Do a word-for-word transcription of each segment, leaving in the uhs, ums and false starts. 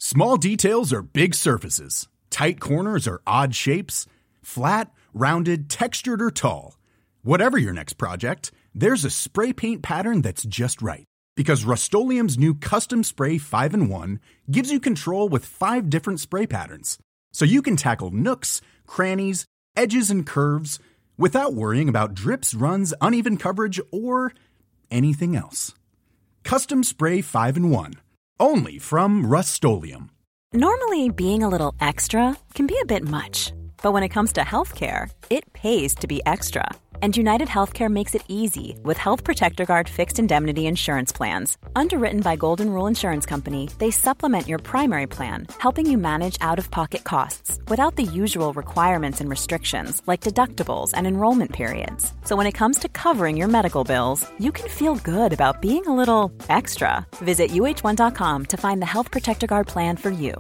Small details are big surfaces. Tight corners are odd shapes. Flat, rounded, textured, or tall. Whatever your next project, there's a spray paint pattern that's just right. Because Rust-Oleum's new Custom Spray five in one gives you control with five different spray patterns. So you can tackle nooks, crannies, edges, and curves without worrying about drips, runs, uneven coverage, or anything else. Custom Spray five in one. Only from Rust-Oleum. Normally, being a little extra can be a bit much. But when it comes to healthcare, it pays to be extra. And United Healthcare makes it easy with Health Protector Guard fixed indemnity insurance plans. Underwritten by Golden Rule Insurance Company, they supplement your primary plan, helping you manage out-of-pocket costs without the usual requirements and restrictions like deductibles and enrollment periods. So when it comes to covering your medical bills, you can feel good about being a little extra. Visit U H one dot com to find the Health Protector Guard plan for you.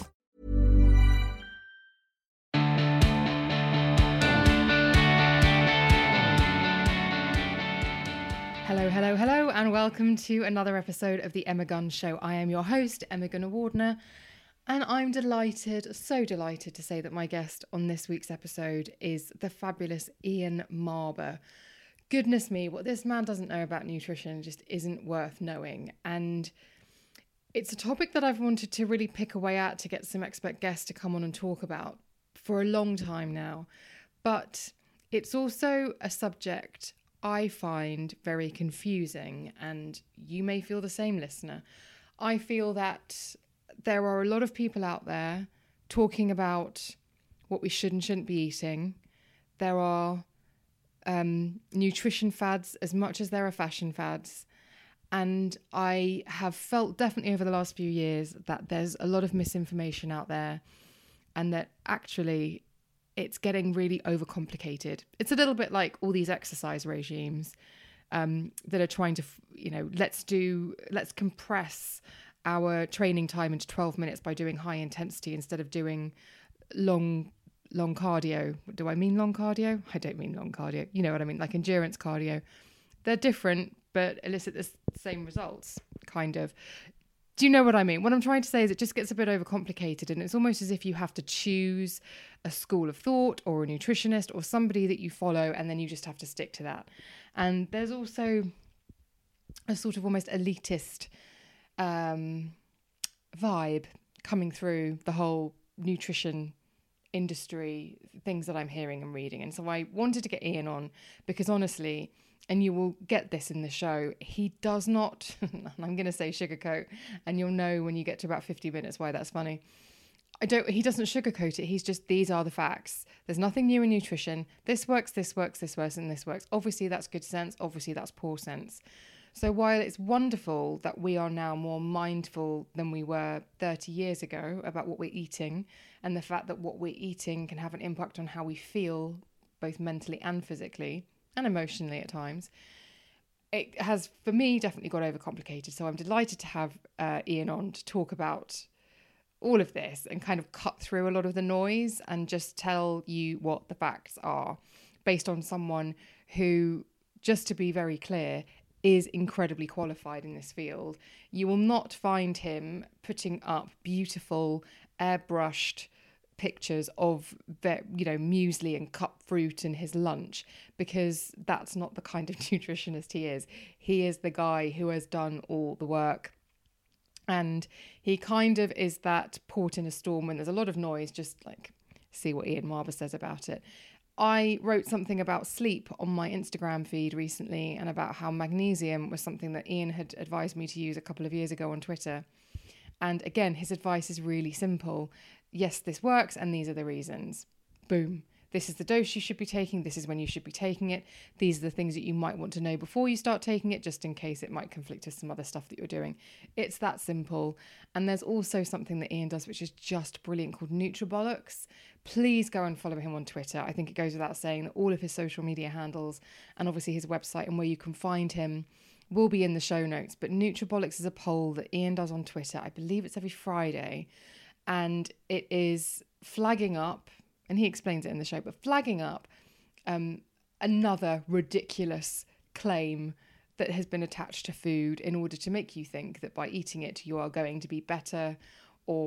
Hello, hello, hello, and welcome to another episode of the Emma Gunn Show. I am your host, Emma Gunn-Wardner, and I'm delighted, so delighted to say that my guest on this week's episode is the fabulous Ian Marber. Goodness me, what this man doesn't know about nutrition just isn't worth knowing. And it's a topic that I've wanted to really pick away at to get some expert guests to come on and talk about for a long time now. But it's also a subject I find very confusing, and you may feel the same, listener. I feel that there are a lot of people out there talking about what we should and shouldn't be eating. There are um, nutrition fads as much as there are fashion fads. And I have felt definitely over the last few years that there's a lot of misinformation out there, and that actually it's getting really overcomplicated. It's a little bit like all these exercise regimes um, that are trying to, you know, let's do, let's compress our training time into twelve minutes by doing high intensity instead of doing long, long cardio. Do I mean long cardio? I don't mean long cardio. You know what I mean? Like endurance cardio. They're different, but elicit the same results, kind of. Do you know what I mean? What I'm trying to say is it just gets a bit overcomplicated, and it's almost as if you have to choose a school of thought or a nutritionist or somebody that you follow, and then you just have to stick to that. And there's also a sort of almost elitist um, vibe coming through the whole nutrition industry, things that I'm hearing and reading. And so I wanted to get Ian on because honestly, and you will get this in the show, he does not, I'm going to say sugarcoat, and you'll know when you get to about fifty minutes why that's funny. I don't, he doesn't sugarcoat it. He's just, these are the facts. There's nothing new in nutrition. This works, this works, this works, and this works. Obviously, that's good sense. Obviously, that's poor sense. So while it's wonderful that we are now more mindful than we were thirty years ago about what we're eating, and the fact that what we're eating can have an impact on how we feel, both mentally and physically, and emotionally at times, it has, for me, definitely got overcomplicated. So I'm delighted to have uh, Ian on to talk about all of this and kind of cut through a lot of the noise and just tell you what the facts are based on someone who, just to be very clear, is incredibly qualified in this field. You will not find him putting up beautiful, airbrushed pictures of, you know, muesli and cut fruit in his lunch, because that's not the kind of nutritionist he is. He is the guy who has done all the work. And he kind of is that port in a storm when there's a lot of noise, just like see what Ian Marber says about it. I wrote something about sleep on my Instagram feed recently and about how magnesium was something that Ian had advised me to use a couple of years ago on Twitter. And again, his advice is really simple. Yes, this works, and these are the reasons. Boom. This is the dose you should be taking. This is when you should be taking it. These are the things that you might want to know before you start taking it, just in case it might conflict with some other stuff that you're doing. It's that simple. And there's also something that Ian does, which is just brilliant, called Nutribolics. Please go and follow him on Twitter. I think it goes without saying that all of his social media handles and obviously his website and where you can find him will be in the show notes. But Nutribolics is a poll that Ian does on Twitter. I believe it's every Friday. And it is flagging up, and he explains it in the show, but flagging up um, another ridiculous claim that has been attached to food in order to make you think that by eating it, you are going to be better or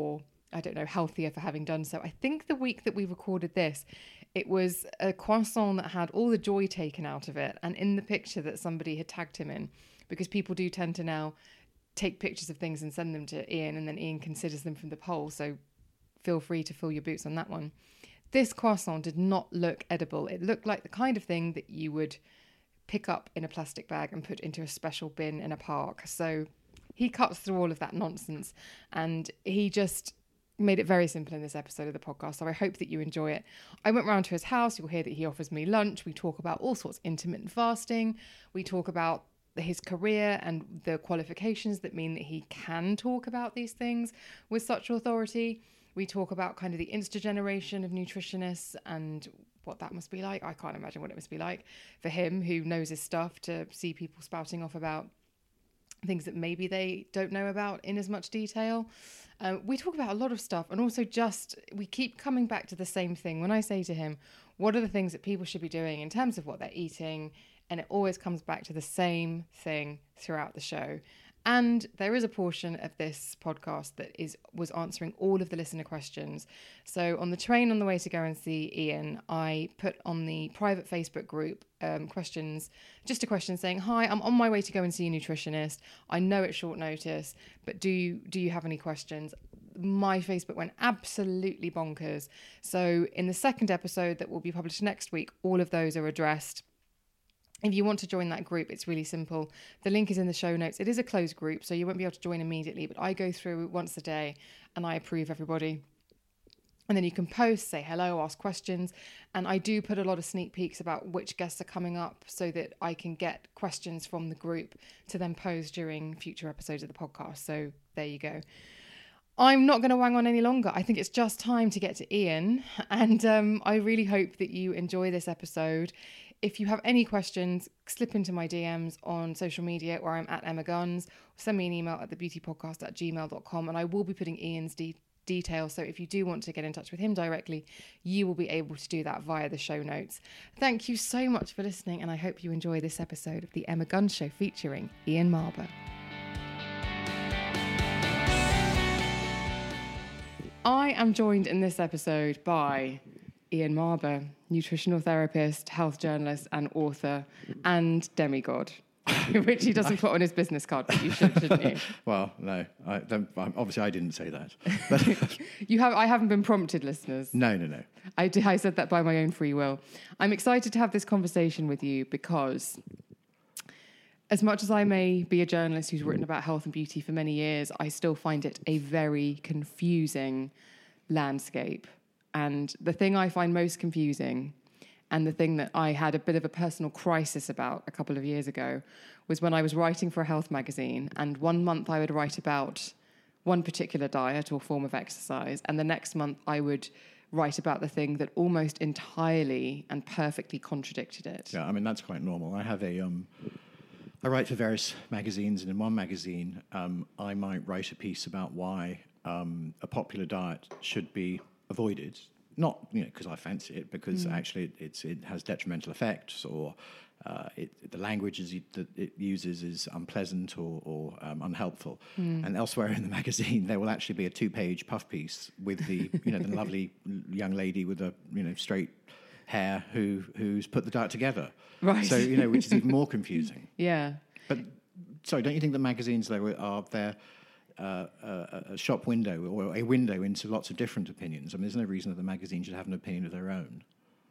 I don't know, healthier for having done so. I think the week that we recorded this, it was a croissant that had all the joy taken out of it. And in the picture that somebody had tagged him in, because people do tend to now take pictures of things and send them to Ian, and then Ian considers them from the poll. So feel free to fill your boots on that one. This croissant did not look edible. It looked like the kind of thing that you would pick up in a plastic bag and put into a special bin in a park. So he cuts through all of that nonsense, and he just made it very simple in this episode of the podcast. So I hope that you enjoy it. I went round to his house. You'll hear that he offers me lunch. We talk about all sorts of intermittent fasting. We talk about his career and the qualifications that mean that he can talk about these things with such authority. We talk about kind of the Insta generation of nutritionists and what that must be like. I can't imagine what it must be like for him, who knows his stuff, to see people spouting off about things that maybe they don't know about in as much detail. Um, we talk about a lot of stuff, and also just we keep coming back to the same thing. When I say to him, what are the things that people should be doing in terms of what they're eating? And it always comes back to the same thing throughout the show. And there is a portion of this podcast that is was answering all of the listener questions. So on the train on the way to go and see Ian, I put on the private Facebook group um, questions, just a question saying, hi, I'm on my way to go and see a nutritionist. I know it's short notice, but do you, do you have any questions? My Facebook went absolutely bonkers. So in the second episode that will be published next week, all of those are addressed. If you want to join that group, it's really simple. The link is in the show notes. It is a closed group, so you won't be able to join immediately, but I go through once a day and I approve everybody. And then you can post, say hello, ask questions. And I do put a lot of sneak peeks about which guests are coming up so that I can get questions from the group to then pose during future episodes of the podcast. So there you go. I'm not going to wang on any longer. I think it's just time to get to Ian. And um, I really hope that you enjoy this episode. If you have any questions, slip into my D Ms on social media where I'm at Emma Guns. Send me an email at the beauty podcast at gmail dot com, and I will be putting Ian's de- details. So if you do want to get in touch with him directly, you will be able to do that via the show notes. Thank you so much for listening, and I hope you enjoy this episode of The Emma Guns Show featuring Ian Marber. I am joined in this episode by Ian Marber, nutritional therapist, health journalist and author, and demigod, which he doesn't put on his business card, but you should, shouldn't you? Well, no, I don't, obviously I didn't say that. But you have, I haven't been prompted, listeners. No, no, no. I, did, I said that by my own free will. I'm excited to have this conversation with you because as much as I may be a journalist who's written about health and beauty for many years, I still find it a very confusing landscape. And the thing I find most confusing, and the thing that I had a bit of a personal crisis about a couple of years ago, was when I was writing for a health magazine, and one month I would write about one particular diet or form of exercise, and the next month I would write about the thing that almost entirely and perfectly contradicted it. Yeah, I mean, that's quite normal. I have a... Um, I write for various magazines, and in one magazine, um, I might write a piece about why um, a popular diet should be avoided, not you know because I fancy it, because mm. actually it, it's it has detrimental effects, or uh, it, the language is, that it uses is unpleasant or, or um, unhelpful. Mm. And elsewhere in the magazine, there will actually be a two-page puff piece with the you know the lovely young lady with the you know straight hair who who's put the diet together. Right. So you know which is even more confusing. Yeah. But sorry, don't you think the magazines though are there? Uh, a, a shop window or a window into lots of different opinions? I mean, there's no reason that the magazine should have an opinion of their own.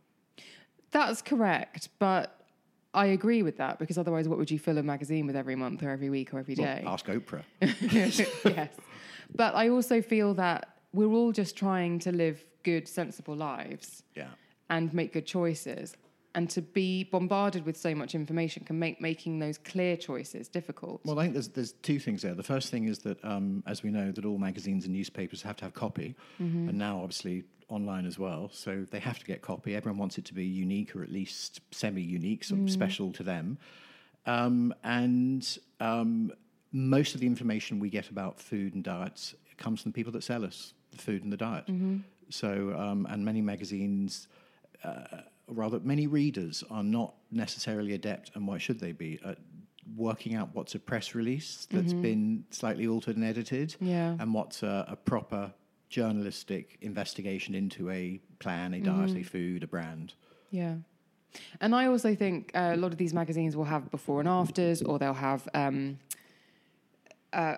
That's correct, but I agree with that, because otherwise what would you fill a magazine with every month or every week or every day? Well, ask Oprah. Yes. But I also feel that we're all just trying to live good, sensible lives. Yeah. And make good choices. And to be bombarded with so much information can make making those clear choices difficult. Well, I think there's there's two things there. The first thing is that, um, as we know, that all magazines and newspapers have to have copy, mm-hmm. and now obviously online as well. So they have to get copy. Everyone wants it to be unique, or at least semi-unique, sort of mm. special to them. Um, and um, most of the information we get about food and diets comes from the people that sell us the food and the diet. Mm-hmm. So, um, and many magazines... Uh, rather, many readers are not necessarily adept, and why should they be, at working out what's a press release that's mm-hmm. been slightly altered and edited, yeah. and what's a, a proper journalistic investigation into a plan, a diet, mm-hmm. a food, a brand. Yeah. And I also think uh, a lot of these magazines will have before and afters, or they'll have... Um, uh,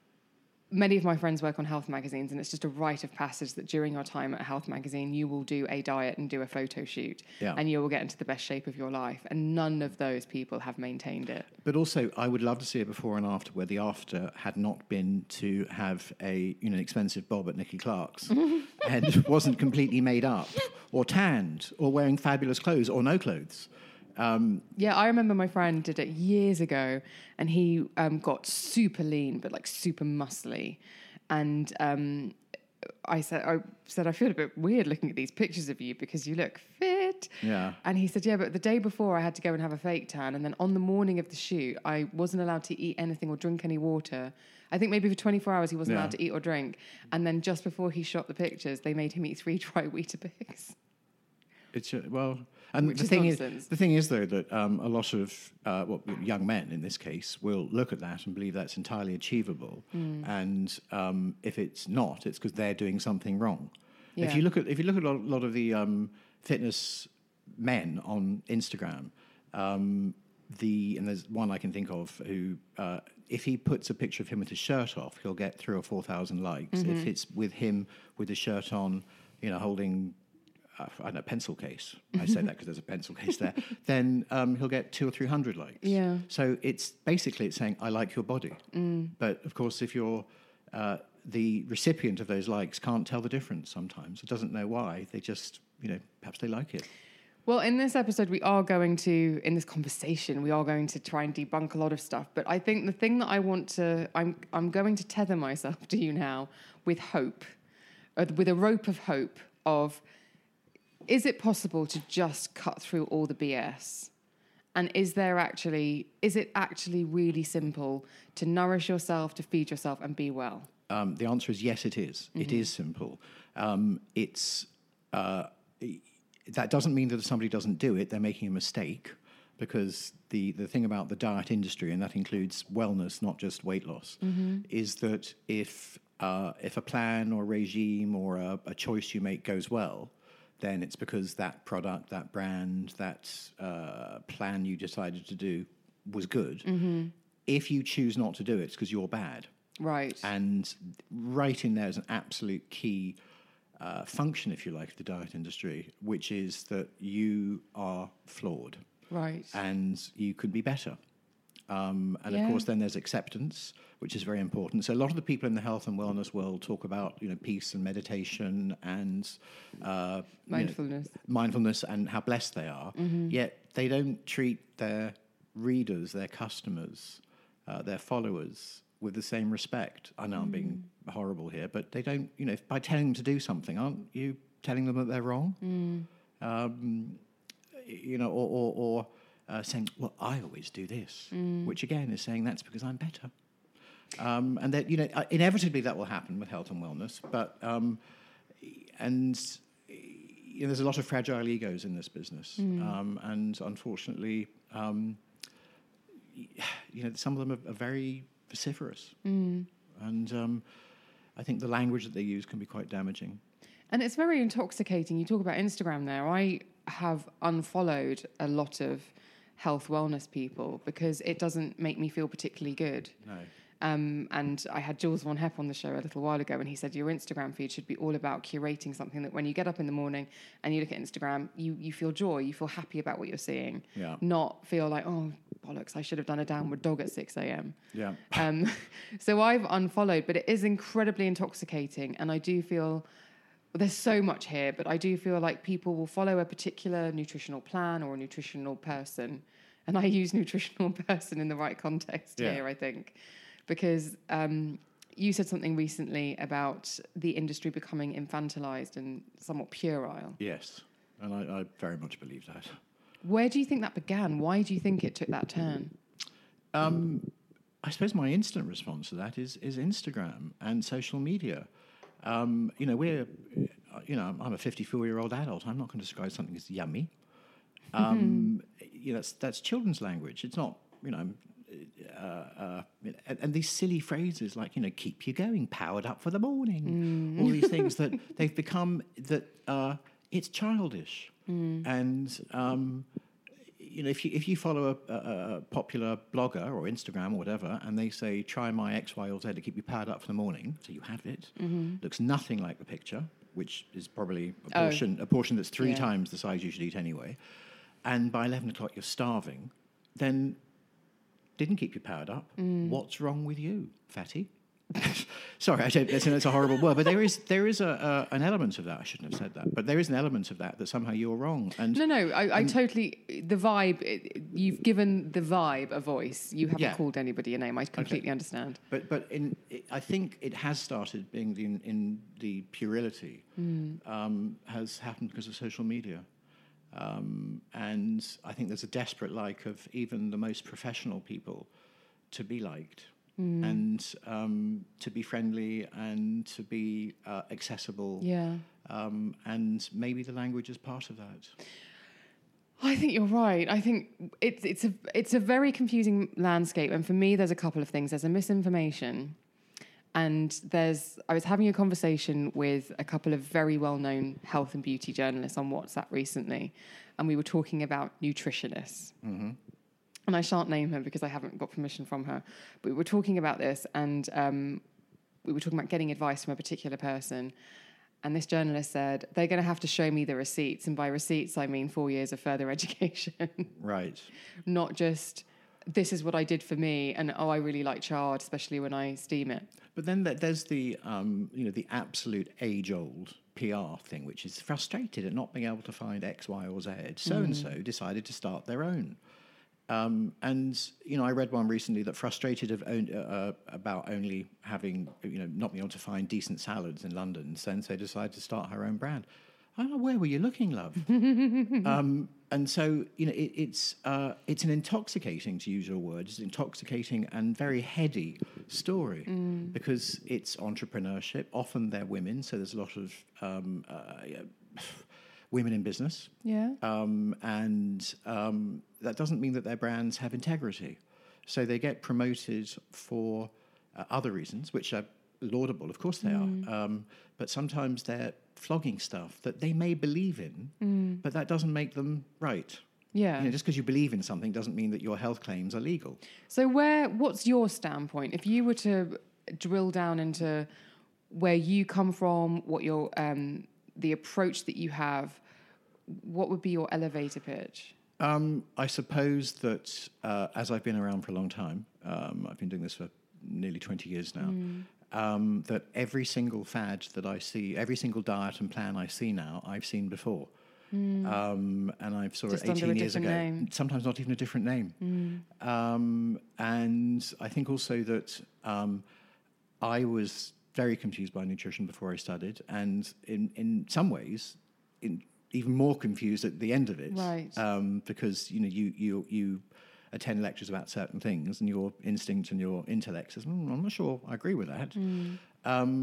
many of my friends work on health magazines, and it's just a rite of passage that during your time at a health magazine, you will do a diet and do a photo shoot, yeah. and you will get into the best shape of your life. And none of those people have maintained it. But also, I would love to see a before and after where the after had not been to have a you know expensive bob at Nicky Clark's and wasn't completely made up or tanned or wearing fabulous clothes or no clothes. Um, yeah, I remember my friend did it years ago, and he um, got super lean, but like super muscly. And um, I said, I said, I feel a bit weird looking at these pictures of you because you look fit. Yeah. And he said, yeah, but the day before I had to go and have a fake tan, and then on the morning of the shoot, I wasn't allowed to eat anything or drink any water. I think maybe for twenty-four hours he wasn't yeah. allowed to eat or drink. And then just before he shot the pictures, they made him eat three dry Weetabix. It's uh, well, and Which the is thing nonsense. is, the thing is though that um, a lot of uh, well, young men in this case will look at that and believe that's entirely achievable, mm. and um, if it's not, it's because they're doing something wrong. Yeah. If you look at if you look at a lot, lot of the um, fitness men on Instagram, um, the and there's one I can think of who. Uh, If he puts a picture of him with his shirt off, he'll get three or four thousand likes. Mm-hmm. If it's with him with his shirt on, you know, holding uh, I don't know, pencil case. I say that because there's a pencil case there. Then um, he'll get two or three hundred likes. Yeah. So it's basically it's saying I like your body. Mm. But of course, if you're uh, the recipient of those likes, can't tell the difference. Sometimes it doesn't know why. They just you know perhaps they like it. Well, in this episode, we are going to, in this conversation, we are going to try and debunk a lot of stuff. But I think the thing that I want to, I'm, I'm going to tether myself to you now with hope, uh, with a rope of hope of, is it possible to just cut through all the B S? And is there actually, is it actually really simple to nourish yourself, to feed yourself and be well? Um, the answer is yes, it is. Mm-hmm. It is simple. Um, it's... Uh, That doesn't mean that if somebody doesn't do it, they're making a mistake, because the, the thing about the diet industry, and that includes wellness, not just weight loss, mm-hmm. is that if uh, if a plan or regime or a, a choice you make goes well, then it's because that product, that brand, that uh, plan you decided to do was good. Mm-hmm. If you choose not to do it, it's because you're bad. Right. And right in there is an absolute key Uh, function, if you like, of the diet industry, which is that you are flawed. Right. And you could be better. Um, and yeah. of course, then there's acceptance, which is very important. So a lot of the people in the health and wellness world talk about, you know, peace and meditation and uh, mindfulness, you know, mindfulness, and how blessed they are. Mm-hmm. Yet they don't treat their readers, their customers, uh, their followers with the same respect. I know mm. I'm being horrible here, but they don't, you know, if, by telling them to do something, aren't you telling them that they're wrong? Mm. Um, you know, or, or, or uh, saying, well, I always do this, mm. which again is saying that's because I'm better. Um, and that, you know, inevitably that will happen with health and wellness, but, um, and you know, there's a lot of fragile egos in this business. Mm. Um, and unfortunately, um, you know, some of them are, are very vociferous. Mm. And um, I think the language that they use can be quite damaging. And it's very intoxicating. You talk about Instagram there. I have unfollowed a lot of health wellness people because it doesn't make me feel particularly good. No. Um, and I had Jules Von Hepp on the show a little while ago, and he said your Instagram feed should be all about curating something that when you get up in the morning and you look at Instagram, you, you feel joy, you feel happy about what you're seeing, yeah. not feel like, oh, bollocks, I should have done a downward dog at six a.m. Yeah. Um, so I've unfollowed, but it is incredibly intoxicating, and I do feel... Well, there's so much here, but I do feel like people will follow a particular nutritional plan or a nutritional person, and I use nutritional person in the right context yeah. here, I think. Because um, you said something recently about the industry becoming infantilized and somewhat puerile. Yes, and I, I very much believe that. Where do you think that began? Why do you think it took that turn? Um, I suppose my instant response to that is is Instagram and social media. Um, you know, we're, you know, I'm a fifty-four-year-old adult. I'm not going to describe something as yummy. Um, you know, that's, that's children's language. It's not, you know, uh, uh, and, and these silly phrases like, you know, keep you going, powered up for the morning, all these things that they've become that uh, it's childish. Mm. And, um, you know, if you if you follow a, a, a popular blogger or Instagram or whatever, and they say, try my X, Y, or Z to keep you powered up for the morning, so you have it, mm-hmm. looks nothing like the picture, which is probably a portion, oh. a portion that's three yeah. times the size you should eat anyway, and by eleven o'clock you're starving, then didn't keep you powered up. Mm. What's wrong with you, fatty? Sorry, I don't, that's, that's a horrible word, but there is there is a, a an element of that. I shouldn't have said that, but there is an element of that that somehow you're wrong. And no, no, I, I totally the vibe. You've given the vibe a voice. You haven't yeah. called anybody a name. I completely okay. understand. But but in it, I think it has started being the, in, in the puerility mm. um, has happened because of social media, um, and I think there's a desperate like of even the most professional people to be liked. Mm. And um, to be friendly and to be uh, accessible. Yeah. Um, and maybe the language is part of that. I think you're right. I think it's it's a it's a very confusing landscape. And for me, there's a couple of things. There's a misinformation. And there's I was having a conversation with a couple of very well-known health and beauty journalists on WhatsApp recently. And we were talking about nutritionists. Mm-hmm. And I shan't name her because I haven't got permission from her. But we were talking about this, and um, we were talking about getting advice from a particular person. And this journalist said, they're going to have to show me the receipts. And by receipts, I mean four years of further education. Right. Not just, this is what I did for me, and, oh, I really like chard, especially when I steam it. But then there's the, um, you know, the absolute age-old P R thing, which is frustrated at not being able to find X, Y, or Z. So-and-so mm. decided to start their own. Um, and, you know, I read one recently that frustrated of own, uh, about only having, you know, not being able to find decent salads in London, since they decided to start her own brand. I don't know, where were you looking, love? um, and so, you know, it, it's uh, it's an intoxicating, to use your word, it's an intoxicating and very heady story mm. because it's entrepreneurship. Often they're women, so there's a lot of... Um, uh, yeah, women in business. Yeah. Um, and um, that doesn't mean that their brands have integrity. So they get promoted for uh, other reasons, which are laudable. Of course they mm. are. Um, but sometimes they're flogging stuff that they may believe in, mm. but that doesn't make them right. Yeah. You know, just because you believe in something doesn't mean that your health claims are legal. So where, what's your standpoint? If you were to drill down into where you come from, what your... Um, the approach that you have, what would be your elevator pitch? Um, I suppose that uh, as I've been around for a long time, um, I've been doing this for nearly twenty years now, mm. um, that every single fad that I see, every single diet and plan I see now, I've seen before. Mm. Um, and I've saw Just it eighteen years ago. Name. Sometimes not even a different name. Mm. Um, and I think also that um, I was... very confused by nutrition before I studied, and in, in some ways, in even more confused at the end of it, right? Um, because you know you you you attend lectures about certain things, and your instinct and your intellect says, mm, "I'm not sure I agree with that." Mm. Um,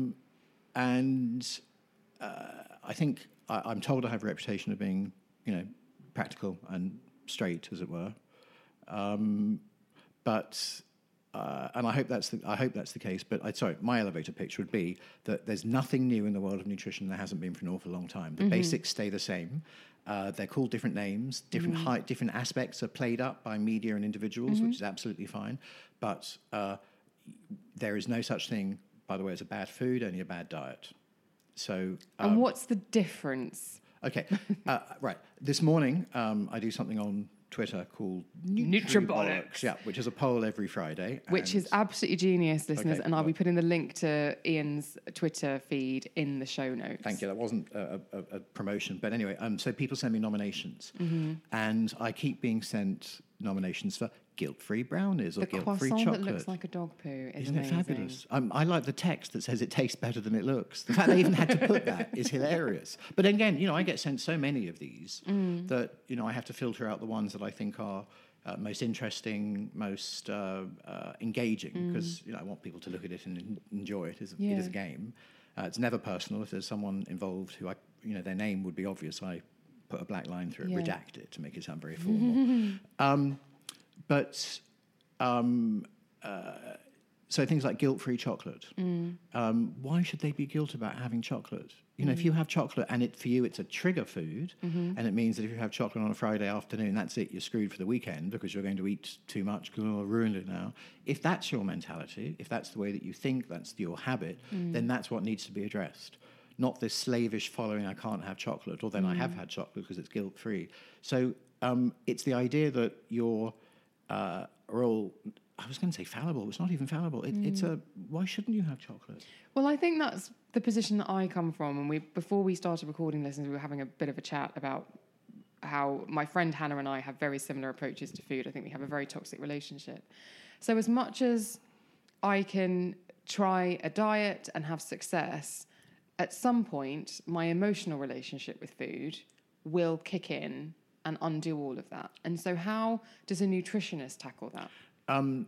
and uh, I think I, I'm told I have a reputation of being, you know, practical and straight, as it were, um, but. Uh, and I hope that's the, I hope that's the case. But I, sorry, my elevator pitch would be that there's nothing new in the world of nutrition. There hasn't been for an awful long time. The mm-hmm. basics stay the same. Uh, they're called different names. Different mm-hmm. height, different aspects are played up by media and individuals, mm-hmm. which is absolutely fine. But uh, there is no such thing, by the way, as a bad food, only a bad diet. So. Um, and what's the difference? Okay, uh, right. This morning, um, I do something on Twitter called Nutribolics, yeah, which is a poll every Friday, which is absolutely genius, listeners. Okay, and I'll well, be putting the link to Ian's Twitter feed in the show notes. Thank you. That wasn't a, a, a promotion, but anyway, um, so people send me nominations, mm-hmm. and I keep being sent nominations for guilt-free brownies or the guilt-free chocolate. chocolate. That looks like a dog poo is Isn't amazing. It fabulous? Um, I like the text that says it tastes better than it looks. The fact they even had to put that is hilarious. But again, you know, I get sent so many of these mm. that, you know, I have to filter out the ones that I think are uh, most interesting, most uh, uh, engaging, because, mm. you know, I want people to look at it and en- enjoy it. As a, yeah. It is a game. Uh, it's never personal. If there's someone involved who I, you know, their name would be obvious, I put a black line through it, yeah. redact it to make it sound very formal. um, but... Um, uh, so things like guilt-free chocolate. Mm. Um, why should they be guilt about having chocolate? You know, mm. if you have chocolate and it for you it's a trigger food, mm-hmm. and it means that if you have chocolate on a Friday afternoon, that's it, you're screwed for the weekend because you're going to eat too much because I've ruined it now. If that's your mentality, if that's the way that you think, that's your habit, mm. then that's what needs to be addressed. Not this slavish following, I can't have chocolate, or then mm. I have had chocolate because it's guilt-free. So um, it's the idea that you're uh, are all... I was going to say fallible. It's not even fallible. It, mm. It's a, why shouldn't you have chocolate? Well, I think that's the position that I come from. And we, before we started recording this, we were having a bit of a chat about how my friend Hannah and I have very similar approaches to food. I think we have a very toxic relationship. So as much as I can try a diet and have success, at some point, my emotional relationship with food will kick in and undo all of that. And so how does a nutritionist tackle that? Um,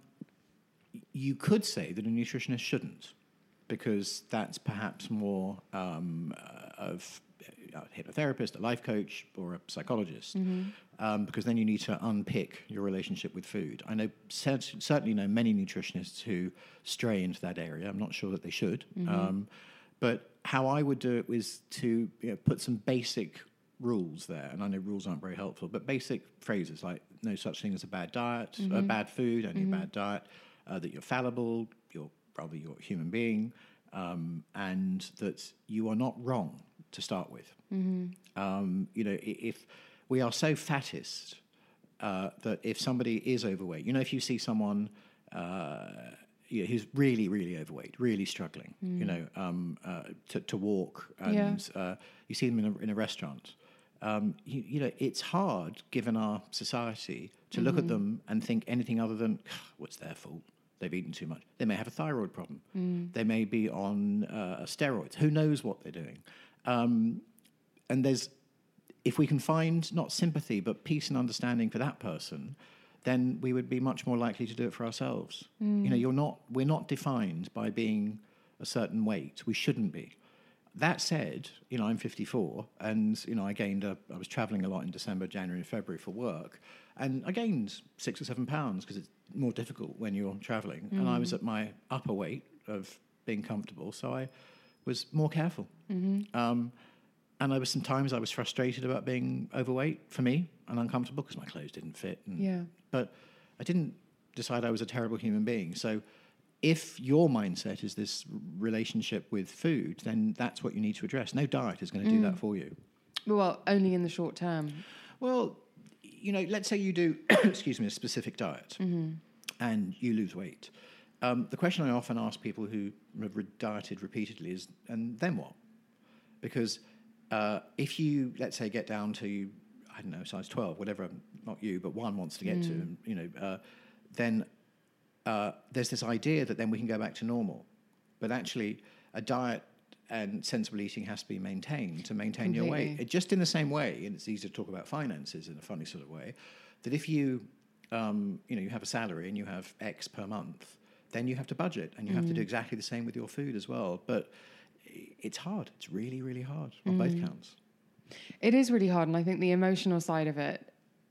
you could say that a nutritionist shouldn't, because that's perhaps more um, uh, of a hypnotherapist, a life coach, or a psychologist, mm-hmm. um, because then you need to unpick your relationship with food. I know cert- certainly know many nutritionists who stray into that area. I'm not sure that they should, mm-hmm. um, but how I would do it was to you know, put some basic rules there, and I know rules aren't very helpful, but basic phrases like no such thing as a bad diet, mm-hmm. a bad food, only mm-hmm. a bad diet, uh, that you're fallible, you're probably you're a human being, um, and that you are not wrong to start with. Mm-hmm. Um, you know, if we are so fattest uh, that if somebody is overweight, you know, if you see someone uh, you know, who's really, really overweight, really struggling, mm. you know, um, uh, to, to walk, and yeah. uh, you see them in a, in a restaurant. Um, you, you know, it's hard, given our society, to mm-hmm. look at them and think anything other than, what's their fault? They've eaten too much. They may have a thyroid problem. Mm. They may be on uh, steroids. Who knows what they're doing? Um, and there's, if we can find not sympathy, but peace and understanding for that person, then we would be much more likely to do it for ourselves. Mm. You know, you're not, we're not defined by being a certain weight. We shouldn't be. That said, you know, I'm fifty-four, and, you know, I gained a, I was traveling a lot in December, January, and February for work, and I gained six or seven pounds because it's more difficult when you're traveling. Mm. And I was at my upper weight of being comfortable, so I was more careful. Mm-hmm. Um, and there were some times I was frustrated about being overweight for me and uncomfortable because my clothes didn't fit. And, yeah. But I didn't decide I was a terrible human being. So if your mindset is this relationship with food, then that's what you need to address. No diet is going to do mm. that for you. Well, only in the short term. Well, you know, let's say you do, excuse me, a specific diet mm-hmm. and you lose weight. Um, the question I often ask people who have dieted repeatedly is, and then what? Because uh, if you, let's say, get down to, I don't know, size twelve, whatever, not you, but one wants to get mm. to, and, you know, uh, then... Uh, there's this idea that then we can go back to normal. But actually, a diet and sensible eating has to be maintained to maintain Completely. your weight. It, just in the same way, and it's easy to talk about finances in a funny sort of way, that if you, um, you know, you have a salary and you have X per month, then you have to budget, and you mm. have to do exactly the same with your food as well. But it's hard. It's really, really hard on mm. both counts. It is really hard, and I think the emotional side of it,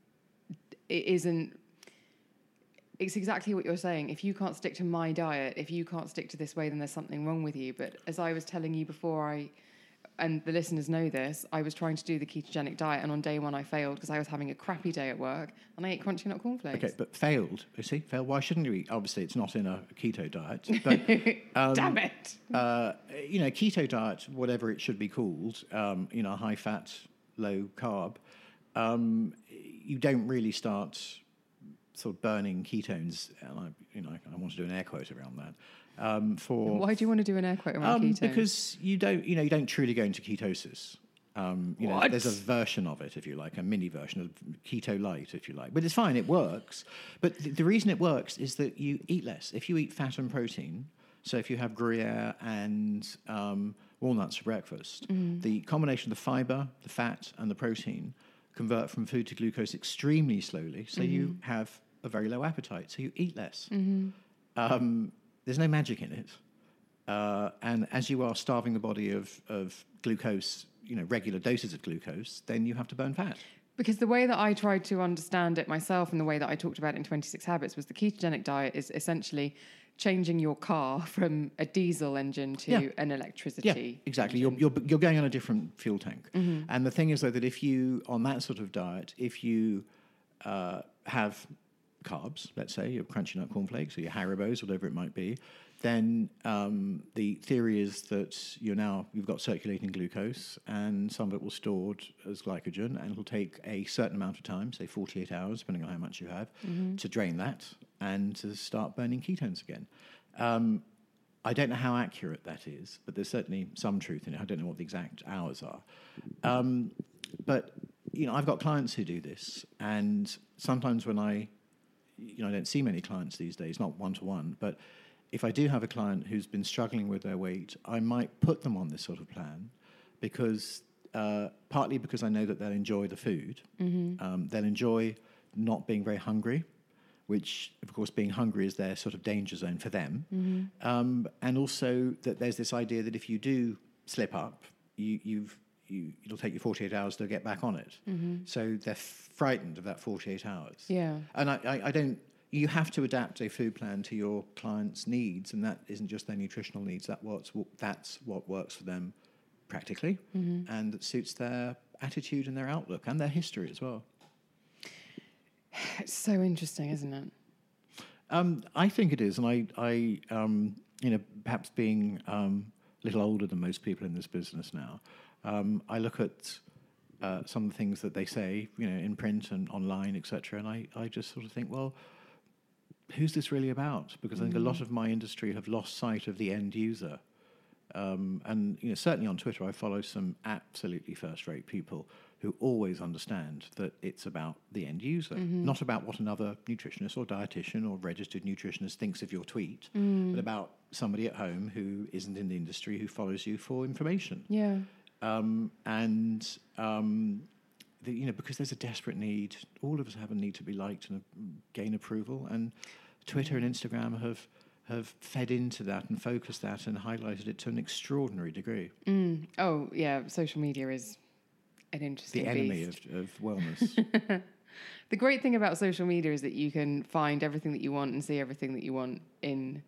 it isn't... It's exactly what you're saying. If you can't stick to my diet, if you can't stick to this way, then there's something wrong with you. But as I was telling you before, I, and the listeners know this, I was trying to do the ketogenic diet, and on day one I failed because I was having a crappy day at work, and I ate crunchy nut cornflakes. Okay, but failed, you see? Failed. Why shouldn't you eat? Obviously, it's not in a keto diet. But, um, Damn it! Uh, you know, keto diet, whatever it should be called, um, you know, high fat, low carb, um, you don't really start... sort of burning ketones, and I, you know, I want to do an air quote around that. Um, for why do you want to do an air quote around um, ketones? Because you don't, you know, you don't truly go into ketosis. Um, you what? know, there's a version of it, if you like, a mini version of keto light, if you like. But it's fine, it works. But th- the reason it works is that you eat less. If you eat fat and protein, so if you have Gruyere and um, walnuts for breakfast, mm-hmm. the combination of the fiber, the fat, and the protein convert from food to glucose extremely slowly, so mm-hmm. you have a very low appetite, so you eat less. Mm-hmm. Um, there's no magic in it. Uh, and as you are starving the body of, of glucose, you know, regular doses of glucose, then you have to burn fat. Because the way that I tried to understand it myself and the way that I talked about it in twenty-six Habits was the ketogenic diet is essentially changing your car from a diesel engine to Yeah. an electricity. Yeah, exactly. You're, you're you're going on a different fuel tank, Mm-hmm. and the thing is though that if you on that sort of diet, if you uh, have carbs, let's say your crunchy nut cornflakes or your Haribos, whatever it might be, then um, the theory is that you're now you've got circulating glucose, and some of it will stored as glycogen, and it'll take a certain amount of time, say forty-eight hours, depending on how much you have, to drain that and to start burning ketones again. Um, I don't know how accurate that is, but there's certainly some truth in it. I don't know what the exact hours are, um, but you know, I've got clients who do this, and sometimes when I, you know, I don't see many clients these days, not one to one, but if I do have a client who's been struggling with their weight, I might put them on this sort of plan because uh, partly because I know that they'll enjoy the food. Mm-hmm. Um, they'll enjoy not being very hungry, which, of course, being hungry is their sort of danger zone for them. Mm-hmm. Um, and also that there's this idea that if you do slip up, you, you've, you, it'll take you forty-eight hours to get back on it. Mm-hmm. So they're frightened of that forty-eight hours. Yeah. And I, I, I don't... You have to adapt a food plan to your client's needs, and that isn't just their nutritional needs. That what's, that's what works for them practically, mm-hmm. and that suits their attitude and their outlook and their history as well. It's so interesting, isn't it? Um, I think it is, and I, I um, you know, perhaps being um, a little older than most people in this business now, um, I look at uh, some of the things that they say, you know, in print and online, et cetera, and I, I just sort of think, well, who's this really about? Because I think mm. a lot of my industry have lost sight of the end user. Um, and you know, certainly on Twitter, I follow some absolutely first-rate people who always understand that it's about the end user, mm-hmm. not about what another nutritionist or dietitian or registered nutritionist thinks of your tweet, mm. but about somebody at home who isn't in the industry who follows you for information. Yeah. Um, and um, the, you know, because there's a desperate need. All of us have a need to be liked and uh, gain approval, and Twitter and Instagram have have fed into that and focused that and highlighted it to an extraordinary degree. Mm. Oh, yeah, social media is an interesting The enemy beast. of, of wellness. The great thing about social media is that you can find everything that you want and see everything that you want in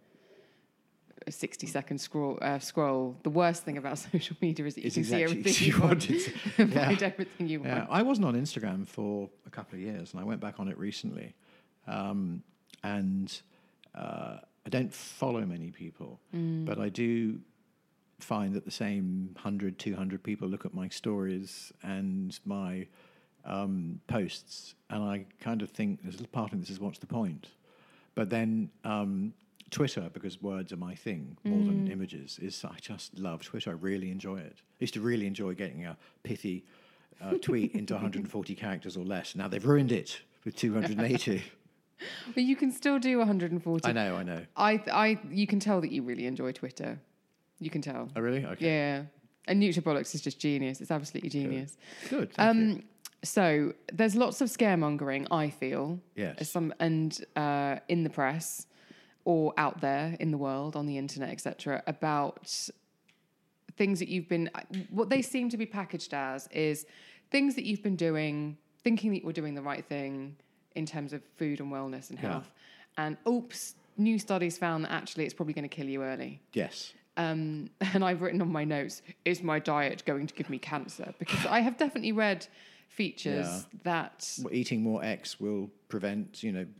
a sixty-second scroll. Uh, scroll. The worst thing about social media is that you It's can exactly see everything you, you want and yeah. find everything you Yeah, want. I wasn't on Instagram for a couple of years, and I went back on it recently. Um, and uh, I don't follow many people, mm. but I do find that the same one hundred, two hundred people look at my stories and my um, posts, and I kind of think there's a little part of this is what's the point? But then um, Twitter, because words are my thing more mm. than images, is I just love Twitter. I really enjoy it. I used to really enjoy getting a pithy uh, tweet into one hundred forty characters or less. Now they've ruined it with two hundred eighty. But you can still do one hundred forty. I know, I know. I, I, you can tell that you really enjoy Twitter. You can tell. Oh, really? Okay. Yeah. And Nutribolics is just genius. It's absolutely genius. Good. Good. Thank um, you. So there's lots of scaremongering, I feel. Yes. Some and uh, in the press or out there in the world, on the internet, et cetera, about things that you've been. What they seem to be packaged as is things that you've been doing, thinking that you're doing the right thing in terms of food and wellness and health. Yeah. And oops, new studies found that actually it's probably going to kill you early. Yes. Um, and I've written on my notes, is my diet going to give me cancer? Because I have definitely read features yeah. that... Well, eating more X will prevent, you know,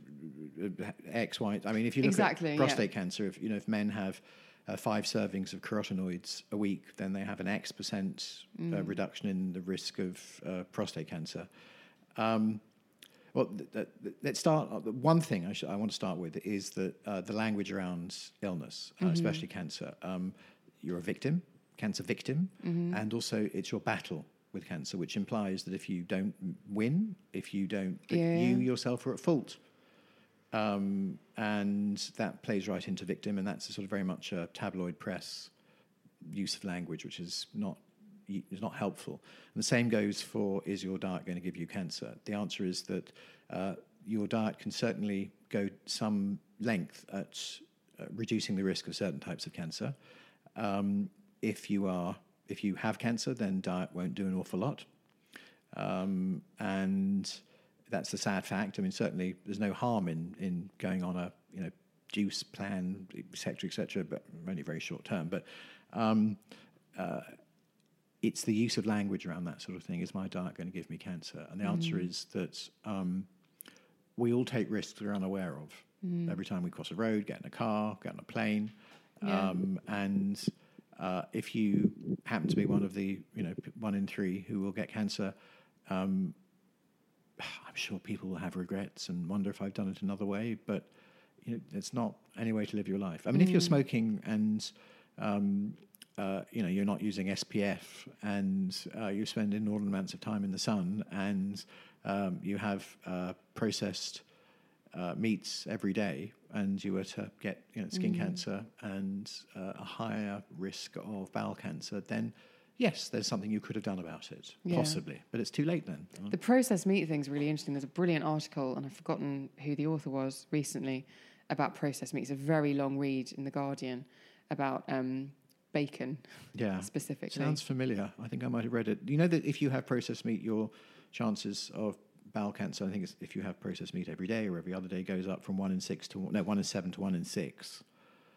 X, Y... I mean, if you look exactly, at prostate yeah. cancer, if, you know, if men have uh, five servings of carotenoids a week, then they have an X percent mm. uh, reduction in the risk of uh, prostate cancer. Um Well, th- th- let's start. Uh, one thing I, sh- I want to start with is that uh, the language around illness, uh, mm-hmm. especially cancer. Um, you're a victim, cancer victim, mm-hmm. and also it's your battle with cancer, which implies that if you don't win, if you don't, that yeah. you yourself are at fault. Um, and that plays right into victim, and that's a sort of very much a tabloid press use of language, which is not is not helpful. And the same goes for, is your diet going to give you cancer? The answer is that uh, your diet can certainly go some length at uh, reducing the risk of certain types of cancer. Um, if you are, if you have cancer, then diet won't do an awful lot. Um, and that's the sad fact. I mean, certainly there's no harm in, in going on a, you know, juice plan, et cetera, et cetera, but only very short term. But um, uh, it's the use of language around that sort of thing. Is my diet going to give me cancer? And the mm. answer is that um, we all take risks we're unaware of. Mm. Every time we cross a road, get in a car, get on a plane. Yeah. Um, and uh, if you happen to be one of the, you know, one in three who will get cancer, um, I'm sure people will have regrets and wonder if I've done it another way, but you know, it's not any way to live your life. I mean, mm. if you're smoking and um, uh, you know, you're not using S P F and uh, you spend inordinate amounts of time in the sun and um, you have uh, processed uh, meats every day, and you were to get, you know, skin mm. cancer and uh, a higher risk of bowel cancer, then yes, there's something you could have done about it, yeah. possibly, but it's too late then. The processed meat thing's really interesting. There's a brilliant article, and I've forgotten who the author was recently, about processed meat. It's a very long read in The Guardian about um, bacon, yeah, specifically. Sounds familiar. I think I might have read it. You know that if you have processed meat, your chances of bowel cancer, I think it's if you have processed meat every day or every other day, goes up from one in six to no one in seven to one in six.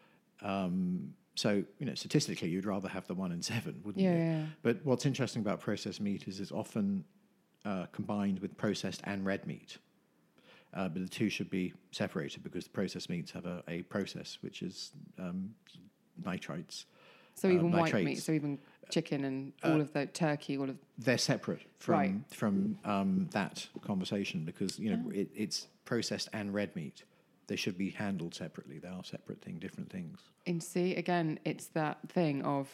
Um, So, you know, statistically, you'd rather have the one in seven, wouldn't yeah, you? Yeah. But what's interesting about processed meat is it's often uh, combined with processed and red meat. Uh, but the two should be separated because the processed meats have a, a process which is um, nitrites. So even uh, white meat, so even chicken and all uh, of the turkey, all of... They're separate from right. from um, that conversation because, you know, oh. it, it's processed and red meat. They should be handled separately. They are separate things, different things. And see, again, it's that thing of,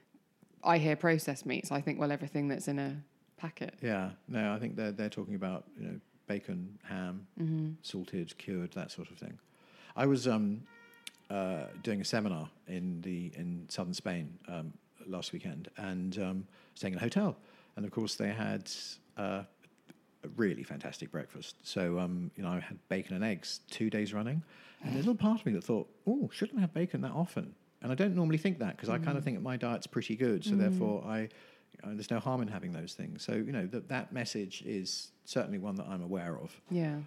I hear processed meats, I think, well, everything that's in a packet. Yeah, no, I think they're they're talking about, you know, bacon, ham, mm-hmm. salted, cured, that sort of thing. I was um, uh, doing a seminar in the in southern Spain um, last weekend, and um, staying in a hotel, and of course they had. Uh, A really fantastic breakfast. So, um, you know, I had bacon and eggs two days running. And there's a little part of me that thought, oh, shouldn't I have bacon that often? And I don't normally think that because mm. I kind of think that my diet's pretty good. So mm. therefore, I you know, there's no harm in having those things. So, you know, that that message is certainly one that I'm aware of. Yeah.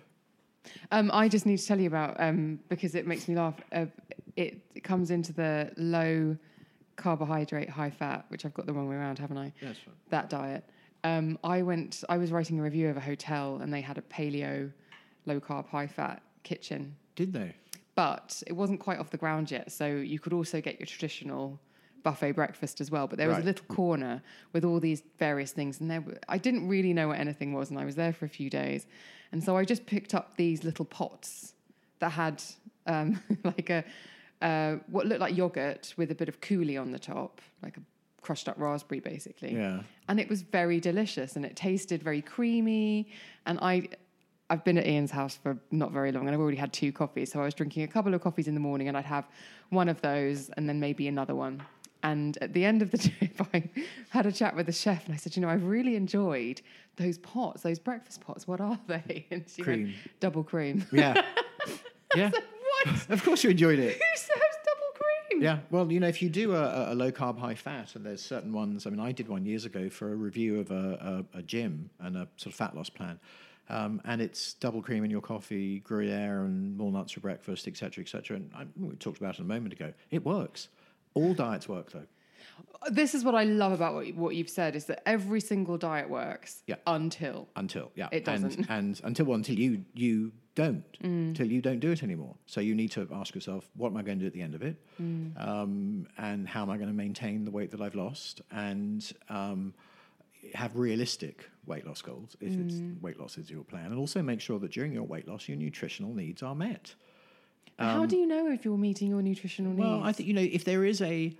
Um, I just need to tell you about, um, because it makes me laugh, uh, it, it comes into the low carbohydrate, high fat, which I've got the wrong way around, haven't I? That's right. That diet. Um, I went. I was writing a review of a hotel, and they had a paleo, low carb, high fat kitchen. Did they? But it wasn't quite off the ground yet, so you could also get your traditional buffet breakfast as well. But there was right. a little corner with all these various things, and there were, I didn't really know what anything was, and I was there for a few days, and so I just picked up these little pots that had um, like a uh, what looked like yogurt with a bit of coulis on the top, like a crushed up raspberry basically. Yeah. And it was very delicious and it tasted very creamy. And I, I've been at Ian's house for not very long and I've already had two coffees. So I was drinking a couple of coffees in the morning and I'd have one of those and then maybe another one. And at the end of the trip, I had a chat with the chef and I said, you know, I've really enjoyed those pots, those breakfast pots. What are they? And she cream. went, double cream. Yeah. yeah. Said, what? Of course you enjoyed it. Who serves double cream? Yeah. Well, you know, if you do a, a low carb, high fat, and there's certain ones, I mean, I did one years ago for a review of a, a, a gym and a sort of fat loss plan. Um, and it's double cream in your coffee, Gruyere and walnuts for breakfast, et cetera, et cetera. And I, we talked about it a moment ago. It works. All diets work, though. This is what I love about what, you, what you've said, is that every single diet works yeah. until. Until, yeah. It doesn't. And, and until, well, until you, you don't. Mm. Until you don't do it anymore. So you need to ask yourself, what am I going to do at the end of it? Mm. Um, and how am I going to maintain the weight that I've lost? And um, have realistic weight loss goals, if mm. it's weight loss is your plan. And also make sure that during your weight loss, your nutritional needs are met. Um, how do you know if you're meeting your nutritional needs? Well, I think, you know, if there is a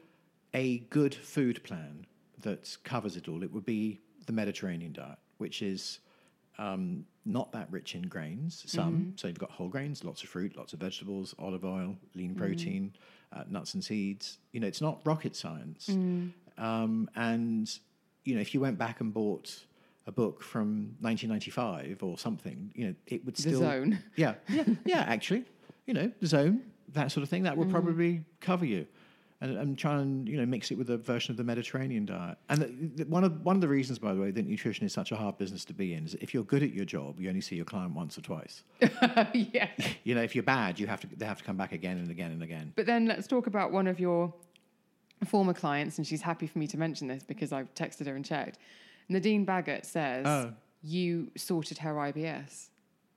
a good food plan that covers it all, it would be the Mediterranean diet, which is um, not that rich in grains, some. Mm-hmm. So you've got whole grains, lots of fruit, lots of vegetables, olive oil, lean protein, mm-hmm. uh, nuts and seeds. You know, it's not rocket science. Mm. Um, and, you know, if you went back and bought a book from nineteen ninety-five or something, you know, it would still... The Zone. Yeah, yeah, yeah, actually. You know, The Zone, that sort of thing, that would mm. probably cover you. and, and try and you know mix it with a version of the Mediterranean diet. And the, the, one of one of the reasons, by the way, that nutrition is such a hard business to be in is if you're good at your job, you only see your client once or twice. Yeah. You know, if you're bad, you have to they have to come back again and again and again. But then let's talk about one of your former clients, and she's happy for me to mention this because I've texted her and checked. Nadine Baggett says Oh. you sorted her I B S.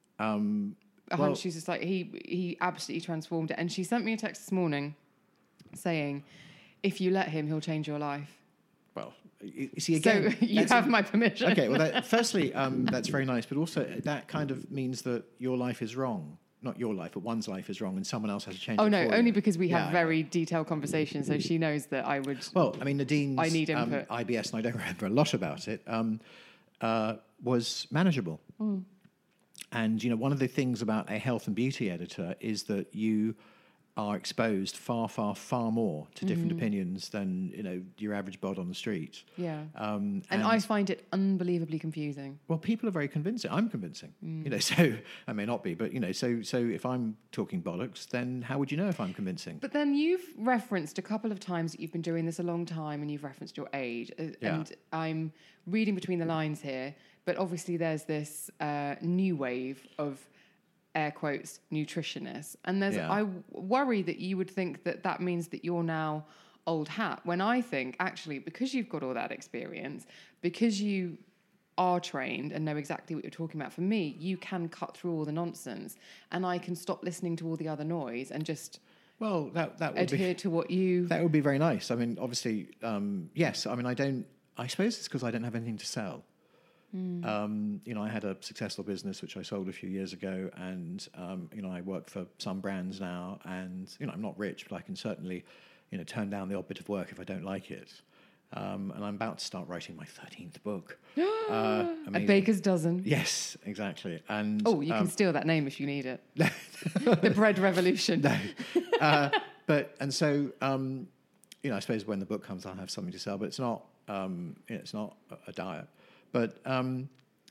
Um, A well, hun- she's just like, he he absolutely transformed it. And she sent me a text this morning saying, if you let him, he'll change your life. well, you you see again. So you that's- have my permission. Okay, well, that, firstly, um, that's very nice, but also that kind of means that your life is wrong. Not your life, but one's life is wrong, and someone else has to change Oh it no, for only you. because we have Yeah. very detailed conversations, so she knows that I would. Well, I mean, Nadine's I need um, input. I B S, and I don't remember a lot about it, um, uh, was manageable. Mm. And, you know, one of the things about a health and beauty editor is that you are exposed far, far, far more to different Mm-hmm. opinions than, you know, your average bod on the street. Yeah. Um, and I find it unbelievably confusing. Well, people are very convincing. I'm convincing. Mm. You know, so I may not be, but you know, so so if I'm talking bollocks, then how would you know if I'm convincing? But then you've referenced a couple of times that you've been doing this a long time, and you've referenced your age. uh, Yeah. And I'm reading between the lines here, but obviously there's this uh, new wave of air quotes nutritionists, and there's Yeah. I w- worry that you would think that that means that you're now old hat, when I think actually because you've got all that experience, because you are trained and know exactly what you're talking about, for me you can cut through all the nonsense and I can stop listening to all the other noise and just Well, that that would adhere be to what you that would be very nice. I mean, obviously, um, yes. I mean, I don't. I suppose it's because I don't have anything to sell. Mm. Um, you know, I had a successful business which I sold a few years ago, and um, you know, I work for some brands now, and you know, I'm not rich, but I can certainly, you know, turn down the odd bit of work if I don't like it. Um, and I'm about to start writing my thirteenth book. uh, a amazing. baker's dozen. Yes, exactly. And Oh, you um, can steal that name if you need it. The bread revolution. No. Uh, but and so um, you know, I suppose when the book comes, I'll have something to sell. But it's not, um, you know, it's not a, a diet. But um,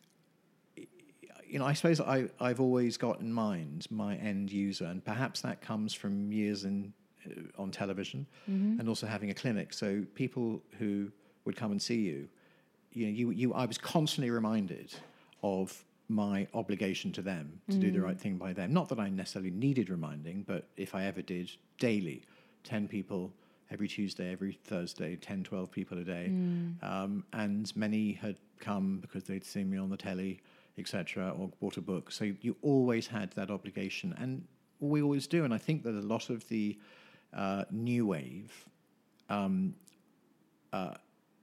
you know, I suppose I, I've always got in mind my end user, and perhaps that comes from years in uh, on television, Mm-hmm. and also having a clinic. So people who would come and see you, you know, you, you I was constantly reminded of my obligation to them to do the right thing by them. Not that I necessarily needed reminding, but if I ever did, daily, ten people every Tuesday, every Thursday, ten, twelve people a day. Um, and many had come because they'd seen me on the telly, et cetera, or bought a book. So you always had that obligation, and we always do. And I think that a lot of the uh, new wave, um, uh,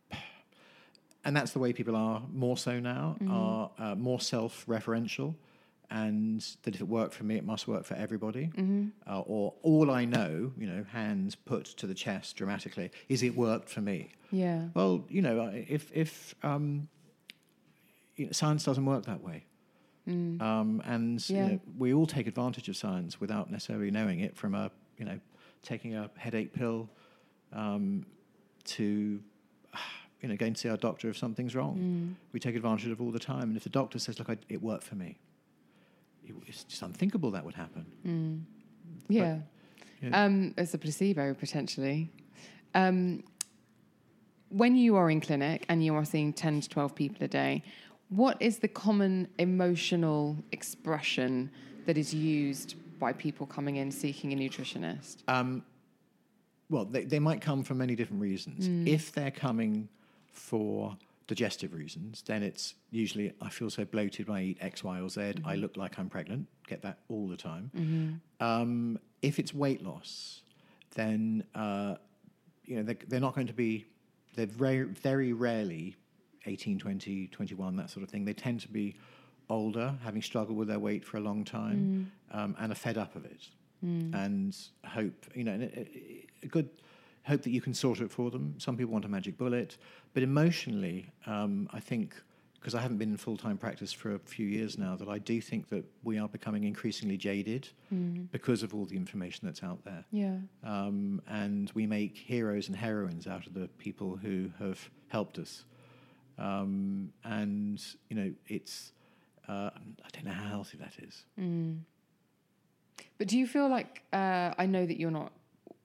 and that's the way people are more so now, Mm-hmm. are uh, more self-referential, and that if it worked for me, it must work for everybody. Mm-hmm. Uh, or all I know, you know, hands put to the chest dramatically, is it worked for me. Yeah. Well, you know, if if um, you know, science doesn't work that way, Mm. um, and Yeah. you know, we all take advantage of science without necessarily knowing it. From a you know, taking a headache pill, um, to you know, going to see our doctor if something's wrong. Mm. We take advantage of all the time. And if the doctor says, "Look, I, it worked for me," it, it's just unthinkable that would happen. Mm. Yeah. Yeah. Um, as a placebo, potentially. Um, when you are in clinic and you are seeing ten to twelve people a day, what is the common emotional expression that is used by people coming in seeking a nutritionist? Um, well, they, they might come for many different reasons. If they're coming for digestive reasons, then it's usually, I feel so bloated when I eat X, Y, or Z. I look like I'm pregnant. Get that all the time. Um, if it's weight loss, then uh, you know they're, they're not going to be. They're very, very rarely eighteen, twenty, twenty-one, that sort of thing. They tend to be older, having struggled with their weight for a long time, um, and are fed up of it, and hope you know a, a good hope that you can sort it for them. Some people want a magic bullet, but emotionally, um, I think, because I haven't been in full-time practice for a few years now, that I do think that we are becoming increasingly jaded because of all the information that's out there. Yeah. Um, and we make heroes and heroines out of the people who have helped us. Um, and, you know, it's, uh, I don't know how healthy that is. Mm. But do you feel like, uh, I know that you're not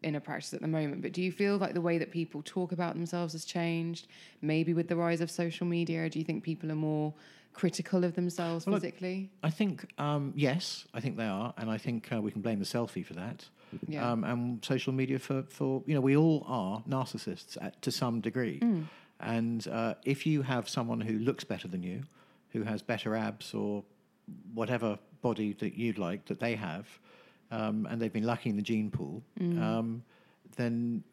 in a practice at the moment, but do you feel like the way that people talk about themselves has changed, maybe with the rise of social media? Or do you think people are more critical of themselves well, physically? I think, um, yes, I think they are. And I think uh, we can blame the selfie for that. Yeah. Um, and social media for, for, you know, we all are narcissists at, to some degree. Mm. And uh, if you have someone who looks better than you, who has better abs or whatever body that you'd like that they have, um, and they've been lucky in the gene pool, mm. um, then...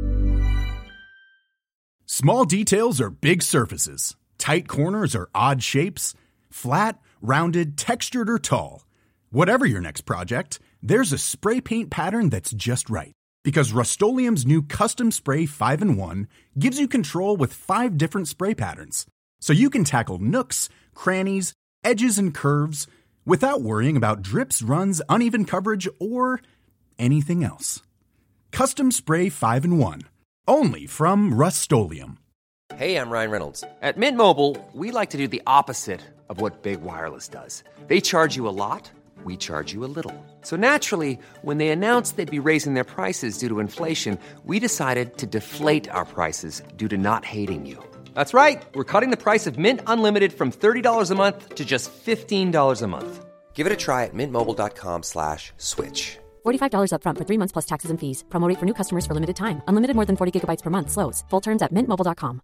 Small details are big surfaces. Tight corners are odd shapes. Flat, rounded, textured, or tall. Whatever your next project, there's a spray paint pattern that's just right. Because Rust-Oleum's new Custom Spray five in one gives you control with five different spray patterns. So you can tackle nooks, crannies, edges, and curves without worrying about drips, runs, uneven coverage, or anything else. Custom Spray five in one. Only from Rust-Oleum. Hey, I'm Ryan Reynolds. At Mint Mobile, we like to do the opposite of what Big Wireless does. They charge you a lot, we charge you a little. So naturally, when they announced they'd be raising their prices due to inflation, we decided to deflate our prices due to not hating you. That's right. We're cutting the price of Mint Unlimited from thirty dollars a month to just fifteen dollars a month. Give it a try at mintmobile.com slash switch. forty-five dollars up front for three months plus taxes and fees. Promo rate for new customers for limited time. Unlimited more than forty gigabytes per month. Slows full terms at mint mobile dot com.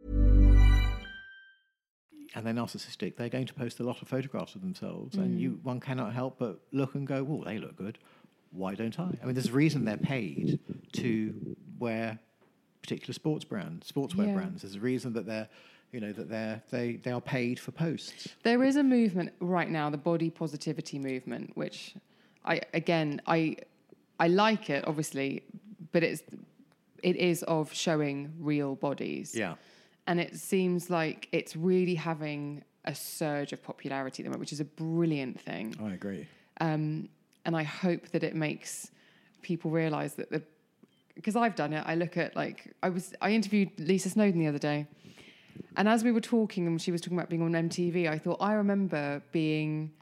And they're narcissistic. They're going to post a lot of photographs of themselves, mm. and you one cannot help but look and go, "Well, they look good. Why don't I?" I mean, there's a reason they're paid to wear particular sports brands, sportswear yeah. brands. There's a reason that they're, you know, that they're they they are paid for posts. There is a movement right now, the body positivity movement, which I again I I like it obviously, but it's it is of showing real bodies. Yeah. And it seems like it's really having a surge of popularity at the moment, which is a brilliant thing. I agree. Um, and I hope that it makes people realise that the, because I've done it. I look at like I was I interviewed Lisa Snowdon the other day, and as we were talking and she was talking about being on M T V, I thought I remember being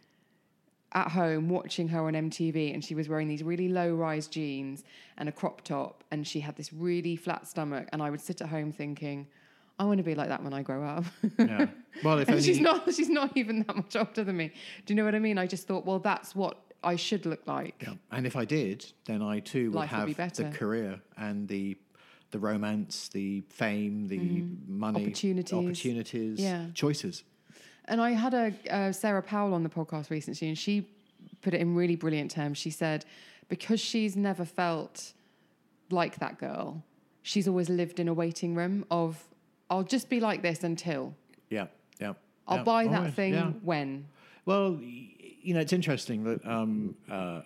at home watching her on M T V, and she was wearing these really low-rise jeans and a crop top, and she had this really flat stomach, and I would sit at home thinking, I want to be like that when I grow up. Yeah. Well, if and only she's not she's not even that much older than me. Do you know what I mean? I just thought, well, that's what I should look like. Yeah. And if I did, then I too would Life have would be the career and the the romance, the fame, the mm. money, opportunities, opportunities, yeah. choices. And I had a uh, Sarah Powell on the podcast recently, and she put it in really brilliant terms. She said, because she's never felt like that girl, she's always lived in a waiting room of, I'll just be like this until. Yeah, yeah. I'll yeah. buy that right. thing yeah. when. Well, you know, it's interesting that um, uh,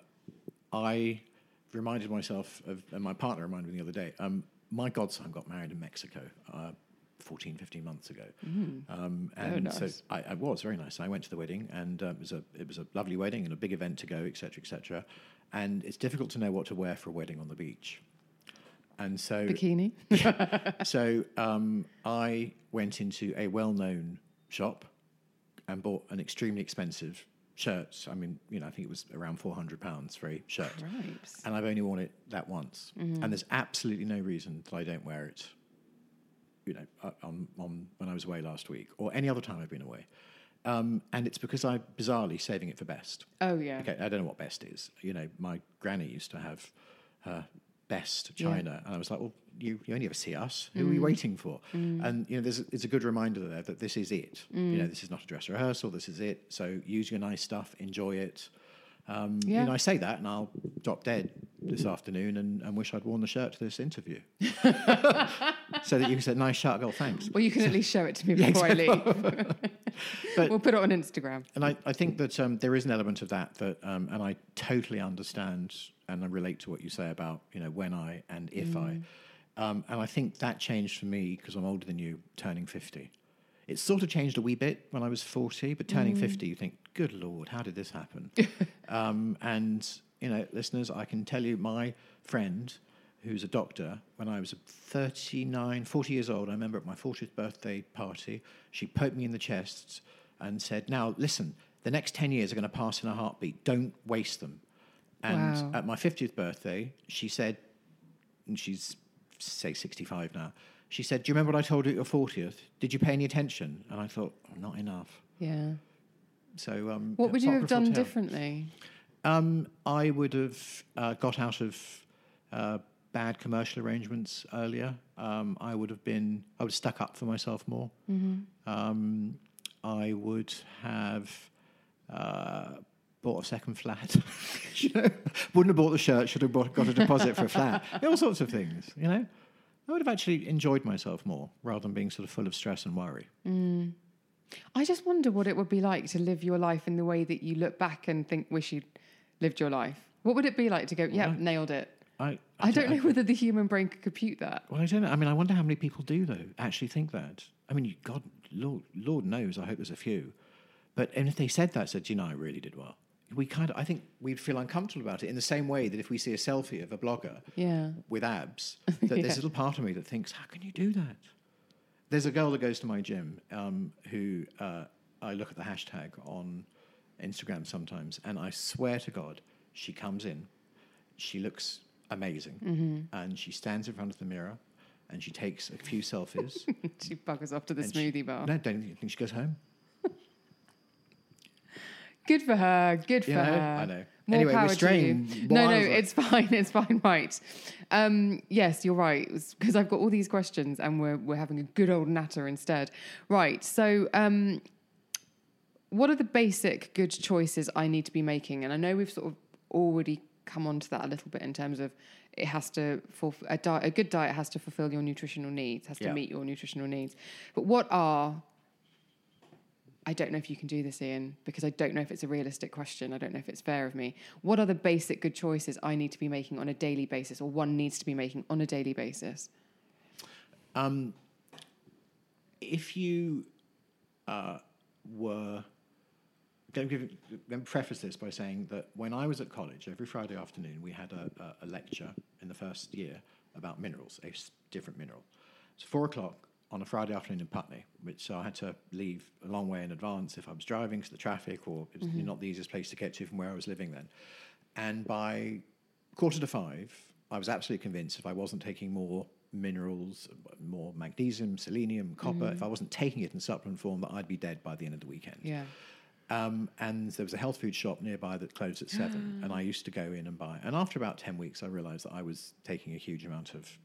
I reminded myself of, and my partner reminded me the other day, um, my godson got married in Mexico uh, fourteen, fifteen months ago. Mm. Um, and oh, nice. so I, I was very nice. I went to the wedding, and uh, it was a it was a lovely wedding and a big event to go, et cetera, et cetera. And it's difficult to know what to wear for a wedding on the beach. And so bikini. so um, I went into a well-known shop and bought an extremely expensive shirt. I mean, you know, I think it was around four hundred pounds for a shirt. Cripes. And I've only worn it that once. Mm-hmm. And there's absolutely no reason that I don't wear it, you know, on, on when I was away last week or any other time I've been away. Um, and it's because I'm bizarrely saving it for best. Oh, yeah. Okay, I don't know what best is. You know, my granny used to have her best china, yeah. and I was like, well, you, you only ever see us. Who mm. are you waiting for? Mm. And, you know, there's a, it's a good reminder there that this is it. Mm. You know, this is not a dress rehearsal. This is it. So use your nice stuff. Enjoy it. Um, yeah. You know, I say that, and I'll drop dead this afternoon and, and wish I'd worn the shirt to this interview. So that you can say, nice shirt, girl, thanks. Well, you can at least show it to me before yeah, exactly. I leave. But, we'll put it on Instagram. And I, I think that um, there is an element of that, that um, and I totally understand and I relate to what you say about, you know, when I and if mm. I. Um, and I think that changed for me because I'm older than you, turning fifty. It sort of changed a wee bit when I was forty, but turning mm. fifty, you think, good Lord, how did this happen? um, and, you know, listeners, I can tell you my friend who's a doctor, when I was thirty-nine, forty years old, I remember at my fortieth birthday party, she poked me in the chest and said, now, listen, the next ten years are going to pass in a heartbeat. Don't waste them. And wow. at my fiftieth birthday, she said, and she's, say, sixty-five now. She said, do you remember what I told you at your fortieth? Did you pay any attention? And I thought, oh, not enough. Yeah. So, um, What would you have done tale. differently? Um, I would have uh, got out of uh, bad commercial arrangements earlier. Um, I would have been, I would have stuck up for myself more. Mm-hmm. Um, I would have uh, bought a second flat. you know, wouldn't have bought the shirt, should have bought, got a deposit for a flat. All sorts of things, you know. I would have actually enjoyed myself more rather than being sort of full of stress and worry. Mm. I just wonder what it would be like to live your life in the way that you look back and think, wish you'd lived your life. What would it be like to go, yeah, well, nailed it? I, I, I don't know I, whether the human brain could compute that. Well, I don't know. I mean, I wonder how many people do, though, actually think that. I mean, God, Lord, Lord knows, I hope there's a few. But and if they said that, said, you know, I really did well. We kind of, I think we'd feel uncomfortable about it in the same way that if we see a selfie of a blogger yeah. with abs, that yeah. there's a little part of me that thinks, how can you do that? There's a girl that goes to my gym um, who uh, I look at the hashtag on Instagram sometimes, and I swear to God, she comes in, she looks amazing, mm-hmm. and she stands in front of the mirror, and she takes a few selfies. She buggers off to the smoothie she, bar. No, don't you think she goes home? Good for her. Good for you know, her. I know. More anyway, power restrain. to you. No, no, it's fine. It's fine. Right. Um, yes, you're right. Because I've got all these questions, and we're we're having a good old natter instead. Right. So, um, what are the basic good choices I need to be making? And I know we've sort of already come on to that a little bit in terms of it has to fulfill, a, di- a good diet has to fulfill your nutritional needs, has to yeah. meet your nutritional needs. But what are I don't know if you can do this, Ian, because I don't know if it's a realistic question. I don't know if it's fair of me. What are the basic good choices I need to be making on a daily basis, or one needs to be making on a daily basis? Um, if you uh, were... Let me, give, let me preface this by saying that when I was at college, every Friday afternoon, we had a, a, a lecture in the first year about minerals, a different mineral. It's four o'clock on a Friday afternoon in Putney, which so I had to leave a long way in advance if I was driving because the traffic, or it was mm-hmm. not the easiest place to get to from where I was living then. And by quarter to five, I was absolutely convinced if I wasn't taking more minerals, more magnesium, selenium, copper, mm-hmm. if I wasn't taking it in supplement form, that I'd be dead by the end of the weekend. Yeah. Um, and there was a health food shop nearby that closed at seven, and I used to go in and buy. And after about ten weeks, I realised that I was taking a huge amount of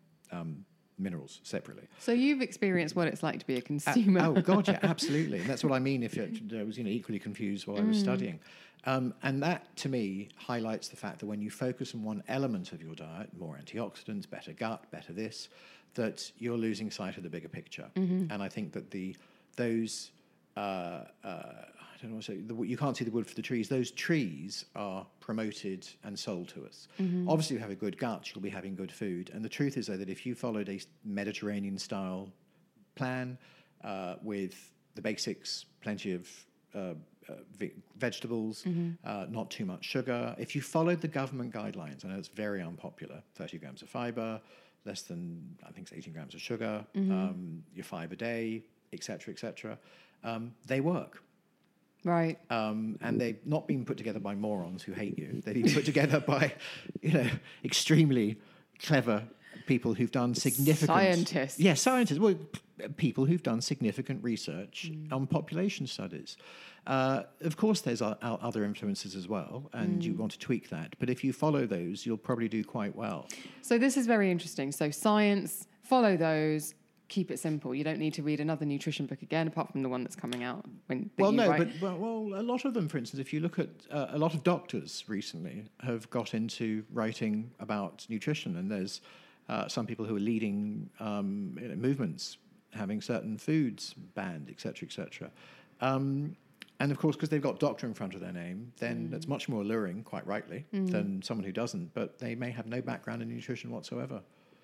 um, minerals separately. So you've experienced what it's like to be a consumer. Uh, oh, God, yeah, absolutely. And that's what I mean if it, I was you know, equally confused while I was mm. studying. Um, and that, to me, highlights the fact that when you focus on one element of your diet, more antioxidants, better gut, better this, that you're losing sight of the bigger picture. Mm-hmm. And I think that the those... Uh, uh, I don't know what to say, the, you can't see the wood for the trees. Those trees are promoted and sold to us. Mm-hmm. Obviously, you have a good gut, you'll be having good food. And the truth is, though, that if you followed a Mediterranean-style plan uh, with the basics, plenty of uh, uh, ve- vegetables, mm-hmm. uh, not too much sugar, if you followed the government guidelines, I know it's very unpopular, thirty grams of fibre, less than, I think it's eighteen grams of sugar, mm-hmm. um, your five a day, et cetera, et cetera, um, they work. Right. Um, and they've not been put together by morons who hate you. They've been put together by, you know, extremely clever people who've done significant... Scientists. Yeah, scientists. Well, p- people who've done significant research mm. on population studies. Uh, of course, there's o- other influences as well, and mm. you want to tweak that. But if you follow those, you'll probably do quite well. So this is very interesting. So science, follow those... Keep it simple. You don't need to read another nutrition book again, apart from the one that's coming out. When well, no, write. but well, well, a lot of them, for instance, if you look at uh, a lot of doctors recently have got into writing about nutrition, and there's uh, some people who are leading um, you know, movements, having certain foods banned, et cetera, et cetera. Um, and of course, because they've got doctor in front of their name, then mm. that's much more alluring, quite rightly, mm. than someone who doesn't. But they may have no background in nutrition whatsoever.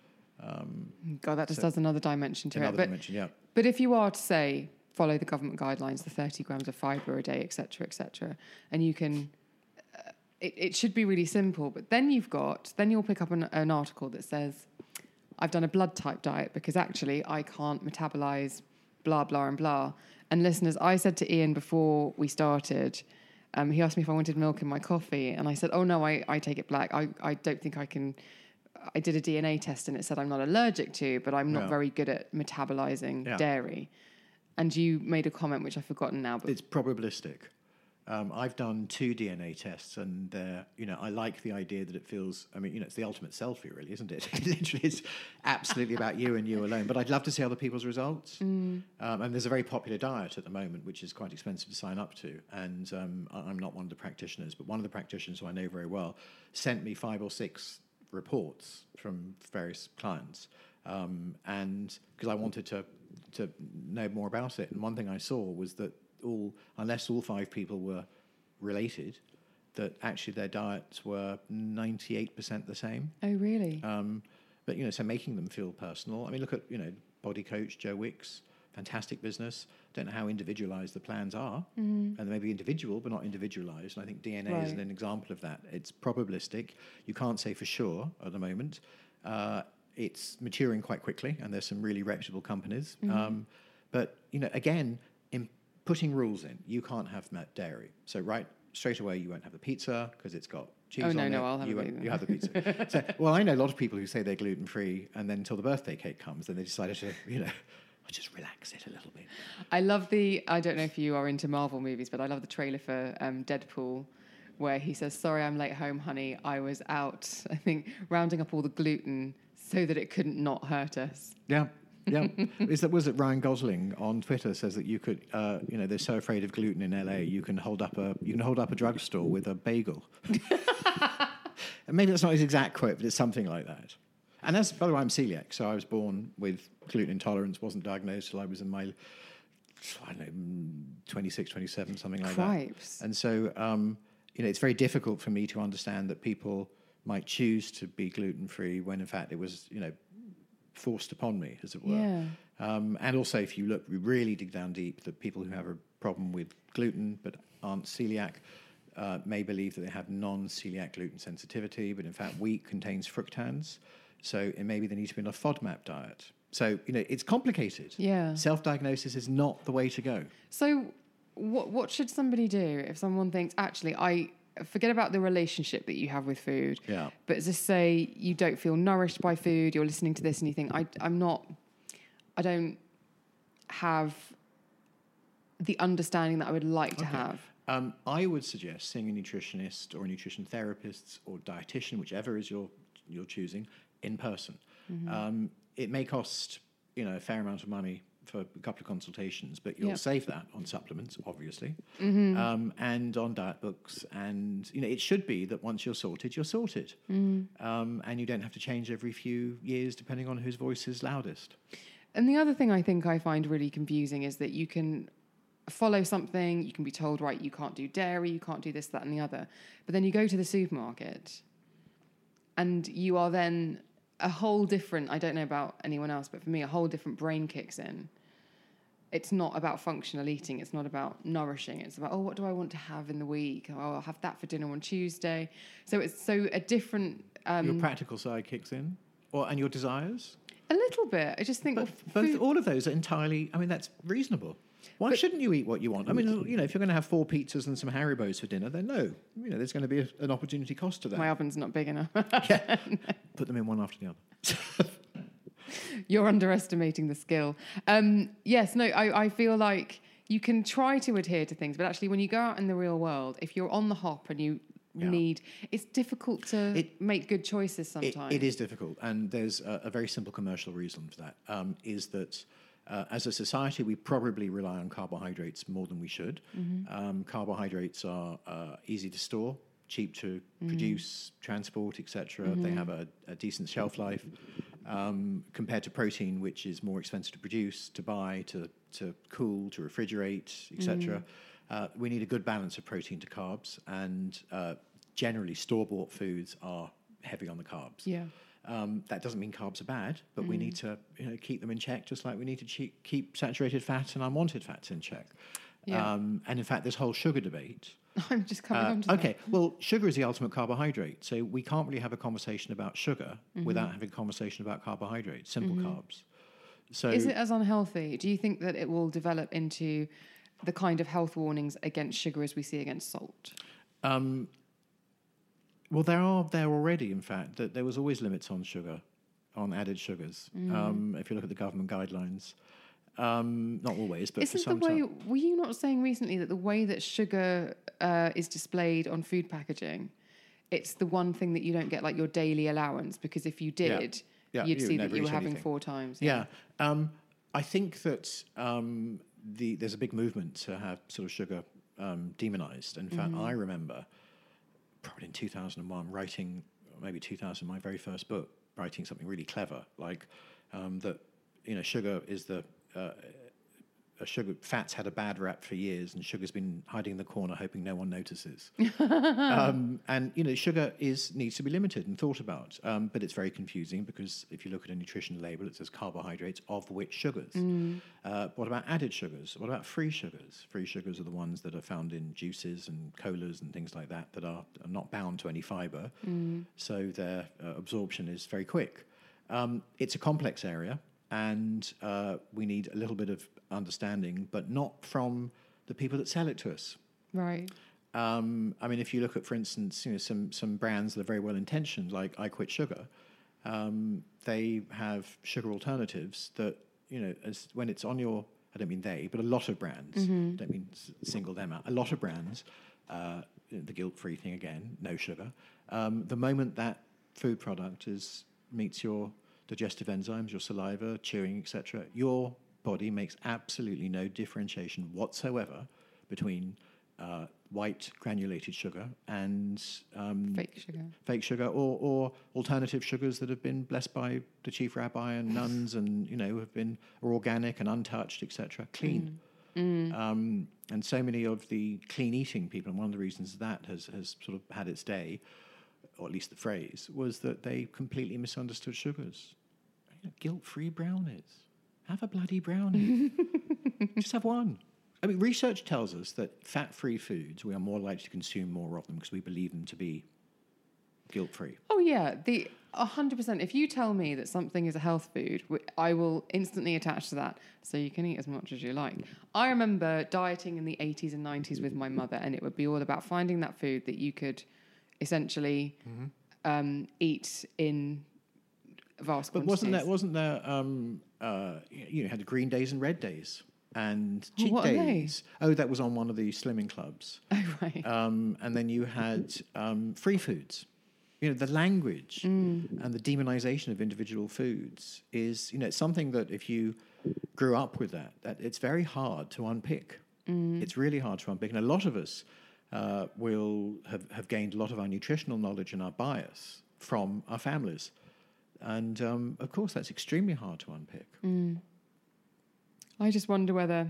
Um, God, that just so adds another dimension to another it. But, dimension, yeah. But if you are to say, follow the government guidelines, the thirty grams of fibre a day, et cetera, et cetera, and you can, uh, it, it should be really simple. But then you've got, then you'll pick up an, an article that says, I've done a blood type diet because actually I can't metabolize blah, blah, and blah. And listeners, I said to Ian before we started, um, he asked me if I wanted milk in my coffee. And I said, oh, no, I, I take it black. I, I don't think I can... I did a D N A test and it said I'm not allergic to, but I'm not Yeah. very good at metabolizing Yeah. dairy. And you made a comment which I've forgotten now. But It's probabilistic. Um, I've done two D N A tests, and they're, you know, I like the idea that it feels. I mean, you know, it's the ultimate selfie, really, isn't it? Literally, it's absolutely about you and you alone. But I'd love to see other people's results. Mm. Um, and there's a very popular diet at the moment, which is quite expensive to sign up to. And um, I- I'm not one of the practitioners, but one of the practitioners who I know very well sent me five or six reports from various clients, um, and because I wanted to to know more about it. And one thing I saw was that all, unless all five people were related, that actually their diets were ninety-eight percent the same. oh, really? Um, but, you know, so making them feel personal. I mean, look at, you know, Body Coach, Joe Wicks, fantastic business. Don't know how individualized the plans are. Mm-hmm. And they may be individual, but not individualized. And I think D N A Right. is an example of that. It's probabilistic. You can't say for sure at the moment. Uh, it's maturing quite quickly, and there's some really reputable companies. Mm-hmm. Um, but, you know, again, in putting rules in, you can't have dairy. So right straight away, you won't have the pizza because it's got cheese Oh, on no, it. no, I'll have you it won't- either. You have the pizza. So, well, I know a lot of people who say they're gluten-free, and then until the birthday cake comes, then they decided to, you know, I'll just relax it a little bit. I love the, I don't know if you are into Marvel movies, but I love the trailer for um, Deadpool, where he says, sorry, I'm late home, honey. I was out, I think, rounding up all the gluten so that it couldn't not hurt us. Yeah. Yeah, is that was it? Ryan Gosling on Twitter says that you could, uh, you know, they're so afraid of gluten in L A. You can hold up a you can hold up a drugstore with a bagel. And maybe that's not his exact quote, but it's something like that. And as by the way, I'm celiac, so I was born with gluten intolerance. Wasn't diagnosed till I was in my, I don't know, twenty-six, twenty-seven, something like Cripes. that. And so, um, you know, it's very difficult for me to understand that people might choose to be gluten free when in fact it was, you know, forced upon me, as it were. Yeah. Um, and also, if you look, we really dig down deep, that people who have a problem with gluten but aren't celiac uh, may believe that they have non-celiac gluten sensitivity, but in fact, wheat contains fructans, so it may be they need to be on a FODMAP diet. So, you know, it's complicated. Yeah. Self-diagnosis is not the way to go. So what what should somebody do if someone thinks, actually, I forget about the relationship that you have with food, Yeah. but just say you don't feel nourished by food, you're listening to this and you think, I, I'm not, I don't have the understanding that I would like to have. Um, I would suggest seeing a nutritionist or a nutrition therapist or dietitian, whichever is your you're choosing, in person. Mm-hmm. Um, it may cost, you know, a fair amount of money for a couple of consultations, but you'll Yep. save that on supplements, obviously, Mm-hmm. um, and on diet books. And, you know, it should be that once you're sorted, you're sorted. Mm-hmm. Um, and you don't have to change every few years depending on whose voice is loudest. And the other thing I think I find really confusing is that you can follow something, you can be told, right, you can't do dairy, you can't do this, that, and the other. But then you go to the supermarket and you are then a whole different, I don't know about anyone else, but for me, a whole different brain kicks in. It's not about functional eating. It's not about nourishing. It's about, oh, what do I want to have in the week? Oh, I'll have that for dinner on Tuesday. So it's so a different... Um, Your practical side kicks in, or and your desires. a little bit. I just think... But well, both, food- all of those are entirely, I mean, that's reasonable. Why shouldn't you eat what you want? I mean, you know, if you're going to have four pizzas and some Haribos for dinner, then no. You know, there's going to be a, an opportunity cost to that. my oven's not big enough. Yeah. Put them in one after the other. You're underestimating the skill. Um, yes, no, I, I feel like you can try to adhere to things, but actually when you go out in the real world, if you're on the hop and you Yeah. need, it's difficult to It- make good choices It, sometimes. it is difficult, and there's a, a very simple commercial reason for that, um, is that uh, as a society, we probably rely on carbohydrates more than we should. Um, carbohydrates are uh, easy to store, cheap to produce, transport, et cetera. They have a, a decent shelf life um, compared to protein, which is more expensive to produce, to buy, to, to cool, to refrigerate, et cetera. Uh, we need a good balance of protein to carbs, and uh, generally store-bought foods are heavy on the carbs. Yeah. Um, that doesn't mean carbs are bad, but we need to, you know, keep them in check, just like we need to che- keep saturated fat and unwanted fats in check. Yeah. Um, and in fact, this whole sugar debate. I'm just coming Uh, on to that. okay, well, sugar is the ultimate carbohydrate, so we can't really have a conversation about sugar Mm-hmm. without having a conversation about carbohydrates, simple carbs. So Is it as unhealthy? Do you think that it will develop into the kind of health warnings against sugar as we see against salt? Um, Well, there are there already, in fact, that there was always limits on sugar, on added sugars. Mm. Um, if you look at the government guidelines, um, not always, but for Isn't some the way, time. were you not saying recently that the way that sugar uh, is displayed on food packaging, it's the one thing that you don't get like your daily allowance, because if you did, Yeah, you'd you see would that never you were eat having anything. four times. Yeah, um, I think that um, the there's a big movement to have sort of sugar um, demonized. In fact, I remember probably in two thousand one writing, or maybe two thousand, my very first book, writing something really clever, like um, that, you know, sugar is the, uh, a sugar, fats had a bad rap for years, and sugar's been hiding in the corner hoping no one notices. um, and, you know, sugar is needs to be limited and thought about, um, but it's very confusing because if you look at a nutrition label, it says carbohydrates of which sugars. Mm. Uh, what about added sugars? What about free sugars? Free sugars are the ones that are found in juices and colas and things like that that are, are not bound to any fiber, Mm. so their uh, absorption is very quick. Um, it's a complex area, and uh, we need a little bit of understanding, but not from the people that sell it to us. Right. Um, I mean, if you look at, for instance, you know, some some brands that are very well intentioned, like I Quit Sugar, um, they have sugar alternatives that, you know, as when it's on your, I don't mean they, but a lot of brands, Mm-hmm. don't mean s- single them out, a lot of brands, uh, the guilt-free thing again, no sugar. Um, the moment that food product is meets your digestive enzymes, your saliva, chewing, et cetera, your body makes absolutely no differentiation whatsoever between uh, white granulated sugar and um, Fake sugar. fake sugar, or, or alternative sugars that have been blessed by the chief rabbi and nuns, and, you know, have been are organic and untouched, et cetera, clean. Um, and so many of the clean eating people, and one of the reasons that has, has sort of had its day, or at least the phrase, was that they completely misunderstood sugars. You know, guilt-free brownies. Have a bloody brownie. Just have one. I mean, research tells us that fat-free foods, we are more likely to consume more of them because we believe them to be guilt-free. Oh yeah, the a hundred percent. If you tell me that something is a health food, wh- I will instantly attach to that. So you can eat as much as you like. I remember dieting in the eighties and nineties with my mother, and it would be all about finding that food that you could essentially um, eat in vast But quantities. wasn't there, wasn't there, um, uh, you know, had the green days and red days and cheat what are they? days. Oh, that was on one of the slimming clubs. Oh right. Um, and then you had um, free foods. You know, the language and the demonization of individual foods is, you know, it's something that if you grew up with that, that it's very hard to unpick. It's really hard to unpick. And a lot of us uh, will have, have gained a lot of our nutritional knowledge and our bias from our families. And, um, of course, that's extremely hard to unpick. I just wonder whether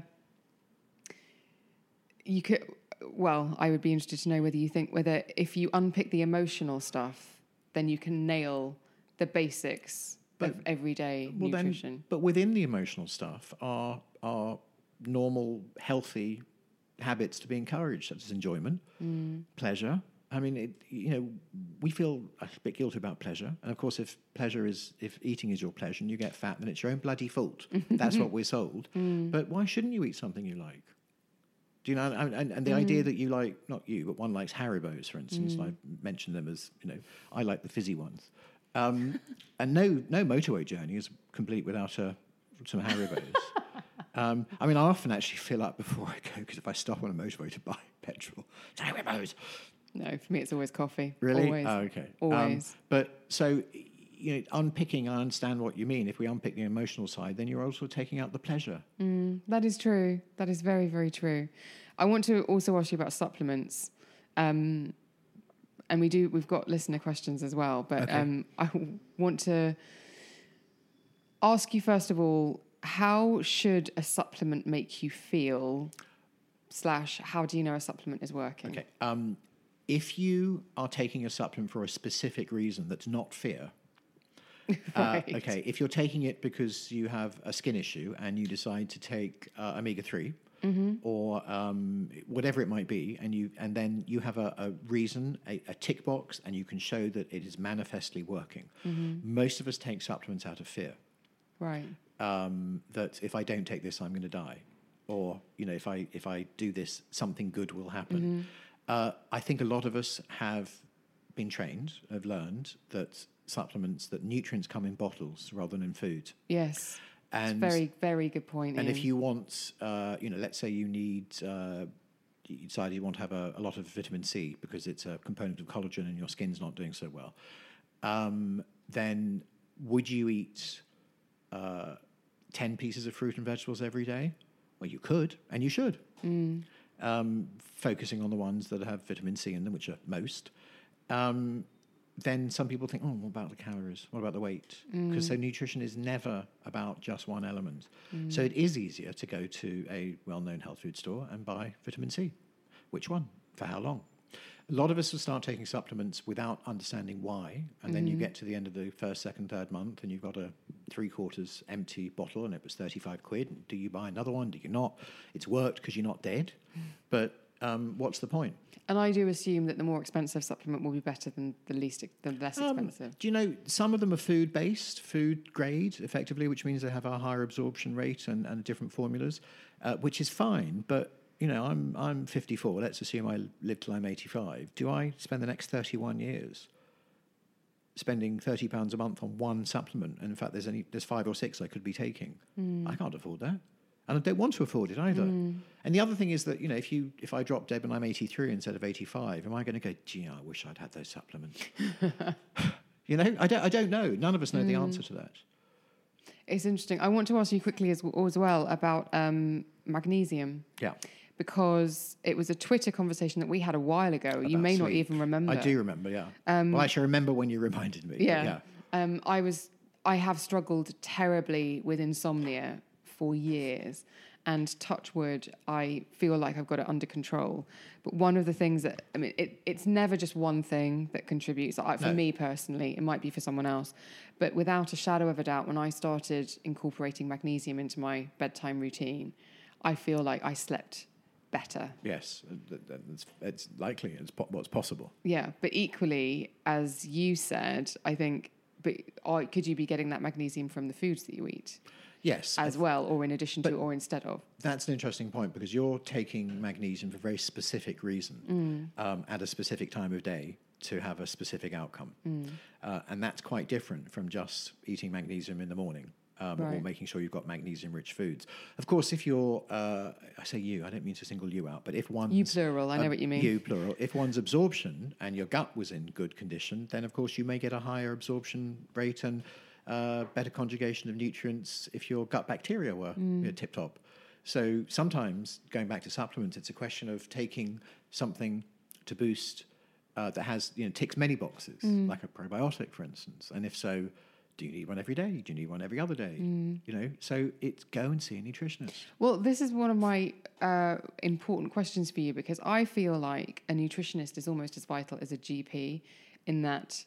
you could. Well, I would be interested to know whether you think whether if you unpick the emotional stuff, then you can nail the basics of everyday Well, nutrition. then, but within the emotional stuff are are normal, healthy habits to be encouraged, such as enjoyment, pleasure. I mean, it, you know, we feel a bit guilty about pleasure, and of course, if pleasure is if eating is your pleasure and you get fat, then it's your own bloody fault. That's what we're sold. But why shouldn't you eat something you like? Do you know? And, and, and the idea that you like, not you, but one likes Haribos, for instance. I mentioned them as, you know, I like the fizzy ones. Um, and no, no motorway journey is complete without a, some Haribos. um, I mean, I often actually fill up before I go because if I stop on a motorway to buy petrol, it's Haribos. No, for me, it's always coffee. Really? Always. Oh, okay. Always. Um, but so, you know, unpicking, I understand what you mean. If we unpick the emotional side, then you're also taking out the pleasure. That is true. That is very, very true. I want to also ask you about supplements. Um, and we do, we've got listener questions as well. But Okay. um, I want to ask you, first of all, how should a supplement make you feel? Slash, how do you know a supplement is working? Okay. Um, if you are taking a supplement for a specific reason that's not fear, Right. uh, okay, if you're taking it because you have a skin issue and you decide to take uh, omega three or um, whatever it might be, and you and then you have a, a reason, a, a tick box, and you can show that it is manifestly working. Most of us take supplements out of fear. Right. Um, that if I don't take this, I'm going to die, or you know, if I if I do this, something good will happen. Uh, I think a lot of us have been trained, have learned that supplements, that nutrients come in bottles rather than in food. Yes. And it's very, very good point. And Ian. if you want, uh, you know, let's say you need, uh, you decide you want to have a, a lot of vitamin C because it's a component of collagen and your skin's not doing so well, um, then would you eat uh, ten pieces of fruit and vegetables every day? Well, you could, and you should. Mm. Um, focusing on the ones that have vitamin C in them, which are most. Um, then some people think, oh, what about the calories? What about the weight? Because mm. so nutrition is never about just one element. Mm. So it is easier to go to a well-known health food store and buy vitamin C. Which one? For how long? A lot of us will start taking supplements without understanding why, and mm. then you get to the end of the first, second, third month, and you've got a three-quarters empty bottle, and it was thirty-five quid. Do you buy another one? Do you not? It's worked because you're not dead, but um, what's the point? And I do assume that the more expensive supplement will be better than the least, the less Um, expensive. do you know, some of them are food-based, food grade, effectively, which means they have a higher absorption rate and, and different formulas, uh, which is fine. But, you know, I'm I'm fifty-four. Let's assume I live till I'm eighty-five. Do I spend the next thirty-one years spending thirty pounds a month on one supplement? And in fact, there's only there's five or six I could be taking. Mm. I can't afford that. And I don't want to afford it either. Mm. And the other thing is that, you know, if you if I drop dead when I'm eighty-three instead of eighty-five, am I going to go, gee, I wish I'd had those supplements? You know, I don't, I don't know. None of us know mm. the answer to that. It's interesting. I want to ask you quickly as, as well about um, magnesium. Yeah. Because it was a Twitter conversation that we had a while ago. About you may sleep. Not even remember. I do remember, yeah. Um, well, actually, I remember when you reminded me. Yeah. yeah. Um, I was, I have struggled terribly with insomnia for years, and touch wood, I feel like I've got it under control. But one of the things that, I mean, it, it's never just one thing that contributes. I, for no. me personally, it might be for someone else. But without a shadow of a doubt, when I started incorporating magnesium into my bedtime routine, I feel like I slept better. Yes, it's, it's likely, it's po- what's possible. Yeah, but equally, as you said, I think, but or could you be getting that magnesium from the foods that you eat? Yes. As well, or in addition to, or instead of. That's an interesting point, because you're taking magnesium for a very specific reason, mm. um, at a specific time of day to have a specific outcome. Mm. Uh, and that's quite different from just eating magnesium in the morning. Um, right. Or making sure you've got magnesium-rich foods. Of course, if you're, uh, I say you, I don't mean to single you out, but if one's... You plural, I know uh, what you mean. You plural. If one's absorption and your gut was in good condition, then of course you may get a higher absorption rate and uh, better conjugation of nutrients if your gut bacteria were mm. you know, tip-top. So sometimes, going back to supplements, it's a question of taking something to boost uh, that has, you know, ticks many boxes, mm. like a probiotic, for instance. And if so... Do you need one every day? Do you need one every other day? Mm. You know, so it's go and see a nutritionist. Well, this is one of my uh, important questions for you, because I feel like a nutritionist is almost as vital as a G P, in that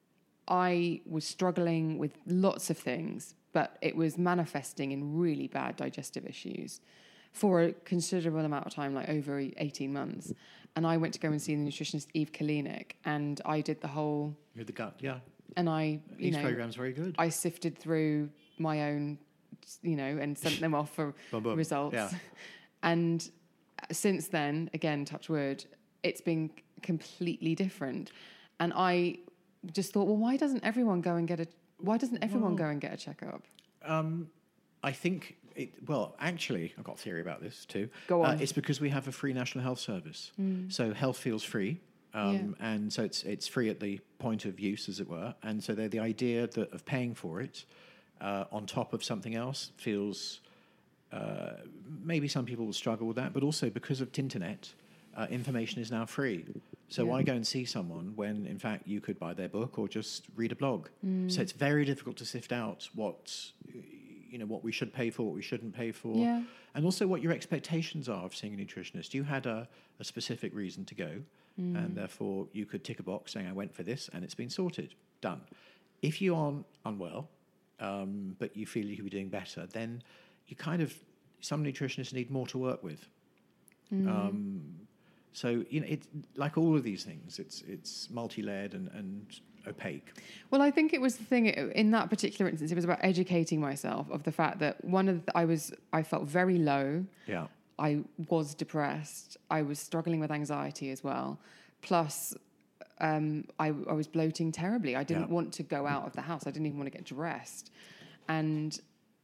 I was struggling with lots of things, but it was manifesting in really bad digestive issues for a considerable amount of time, like over eighteen months. And I went to go and see the nutritionist, Eve Kalinik, and I did the whole... With the gut, yeah. And I, you Each know, program's very good. I sifted through my own, you know, and sent them off for boom, boom. results. Yeah. And since then, again, touch wood, it's been completely different. And I just thought, well, why doesn't everyone go and get a? Why doesn't everyone well, go and get a checkup? Um, I think. It, well, actually, I've got a theory about this too. Go on. Uh, it's because we have a free National Health Service, mm. so health feels free. Um, yeah. And so it's it's free at the point of use, as it were. And so the idea that of paying for it uh, on top of something else feels, uh, maybe some people will struggle with that, but also because of Tinternet, uh, information is now free. So yeah. why go and see someone when, in fact, you could buy their book or just read a blog? Mm. So it's very difficult to sift out what, you know, what we should pay for, what we shouldn't pay for. Yeah. And also what your expectations are of seeing a nutritionist. You had a, a specific reason to go. Mm. And therefore, you could tick a box saying, I went for this, and it's been sorted. Done. If you aren't unwell, um, but you feel you could be doing better, then you kind of, some nutritionists need more to work with. Mm. Um, so, you know, it's like all of these things, it's it's multi-layered and, and opaque. Well, I think it was the thing, in that particular instance, it was about educating myself of the fact that one of the, I was, I felt very low. Yeah. I was depressed. I was struggling with anxiety as well. Plus, um, I, I was bloating terribly. I didn't Yeah. want to go out of the house. I didn't even want to get dressed. And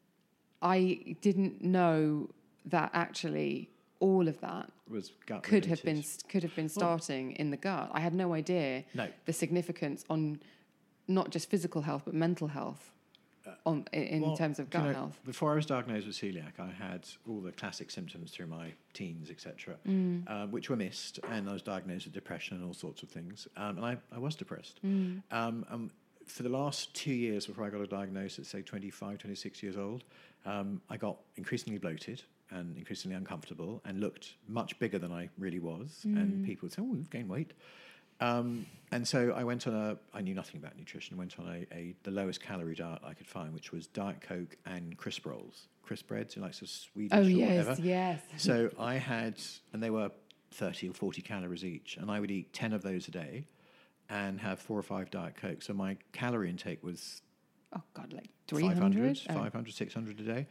I didn't know that actually all of that Was gut could have been related. could have been starting in the gut. I had no idea No. the significance on not just physical health but mental health on in, in Well, terms of do you gut know, health. Before I was diagnosed with celiac, I had all the classic symptoms through my teens, et cetera, Mm. uh, which were missed, and I was diagnosed with depression and all sorts of things. Um, and I, I was depressed. Mm. Um, um, for the last two years before I got a diagnosis, say twenty-five, twenty-six years old, um, I got increasingly bloated and increasingly uncomfortable and looked much bigger than I really was. Mm. And people would say, oh, you've gained weight. Um, and so I went on a, I knew nothing about nutrition, went on a, a the lowest calorie diet I could find, which was Diet Coke and crisp rolls, crisp breads, you know, like sort of Swedish Oh or yes, whatever. yes. So I had, and they were thirty or forty calories each, and I would eat ten of those a day and have four or five Diet Coke. So my calorie intake was Oh God, like three five hundred, hundred. Oh. five hundred, six hundred a day.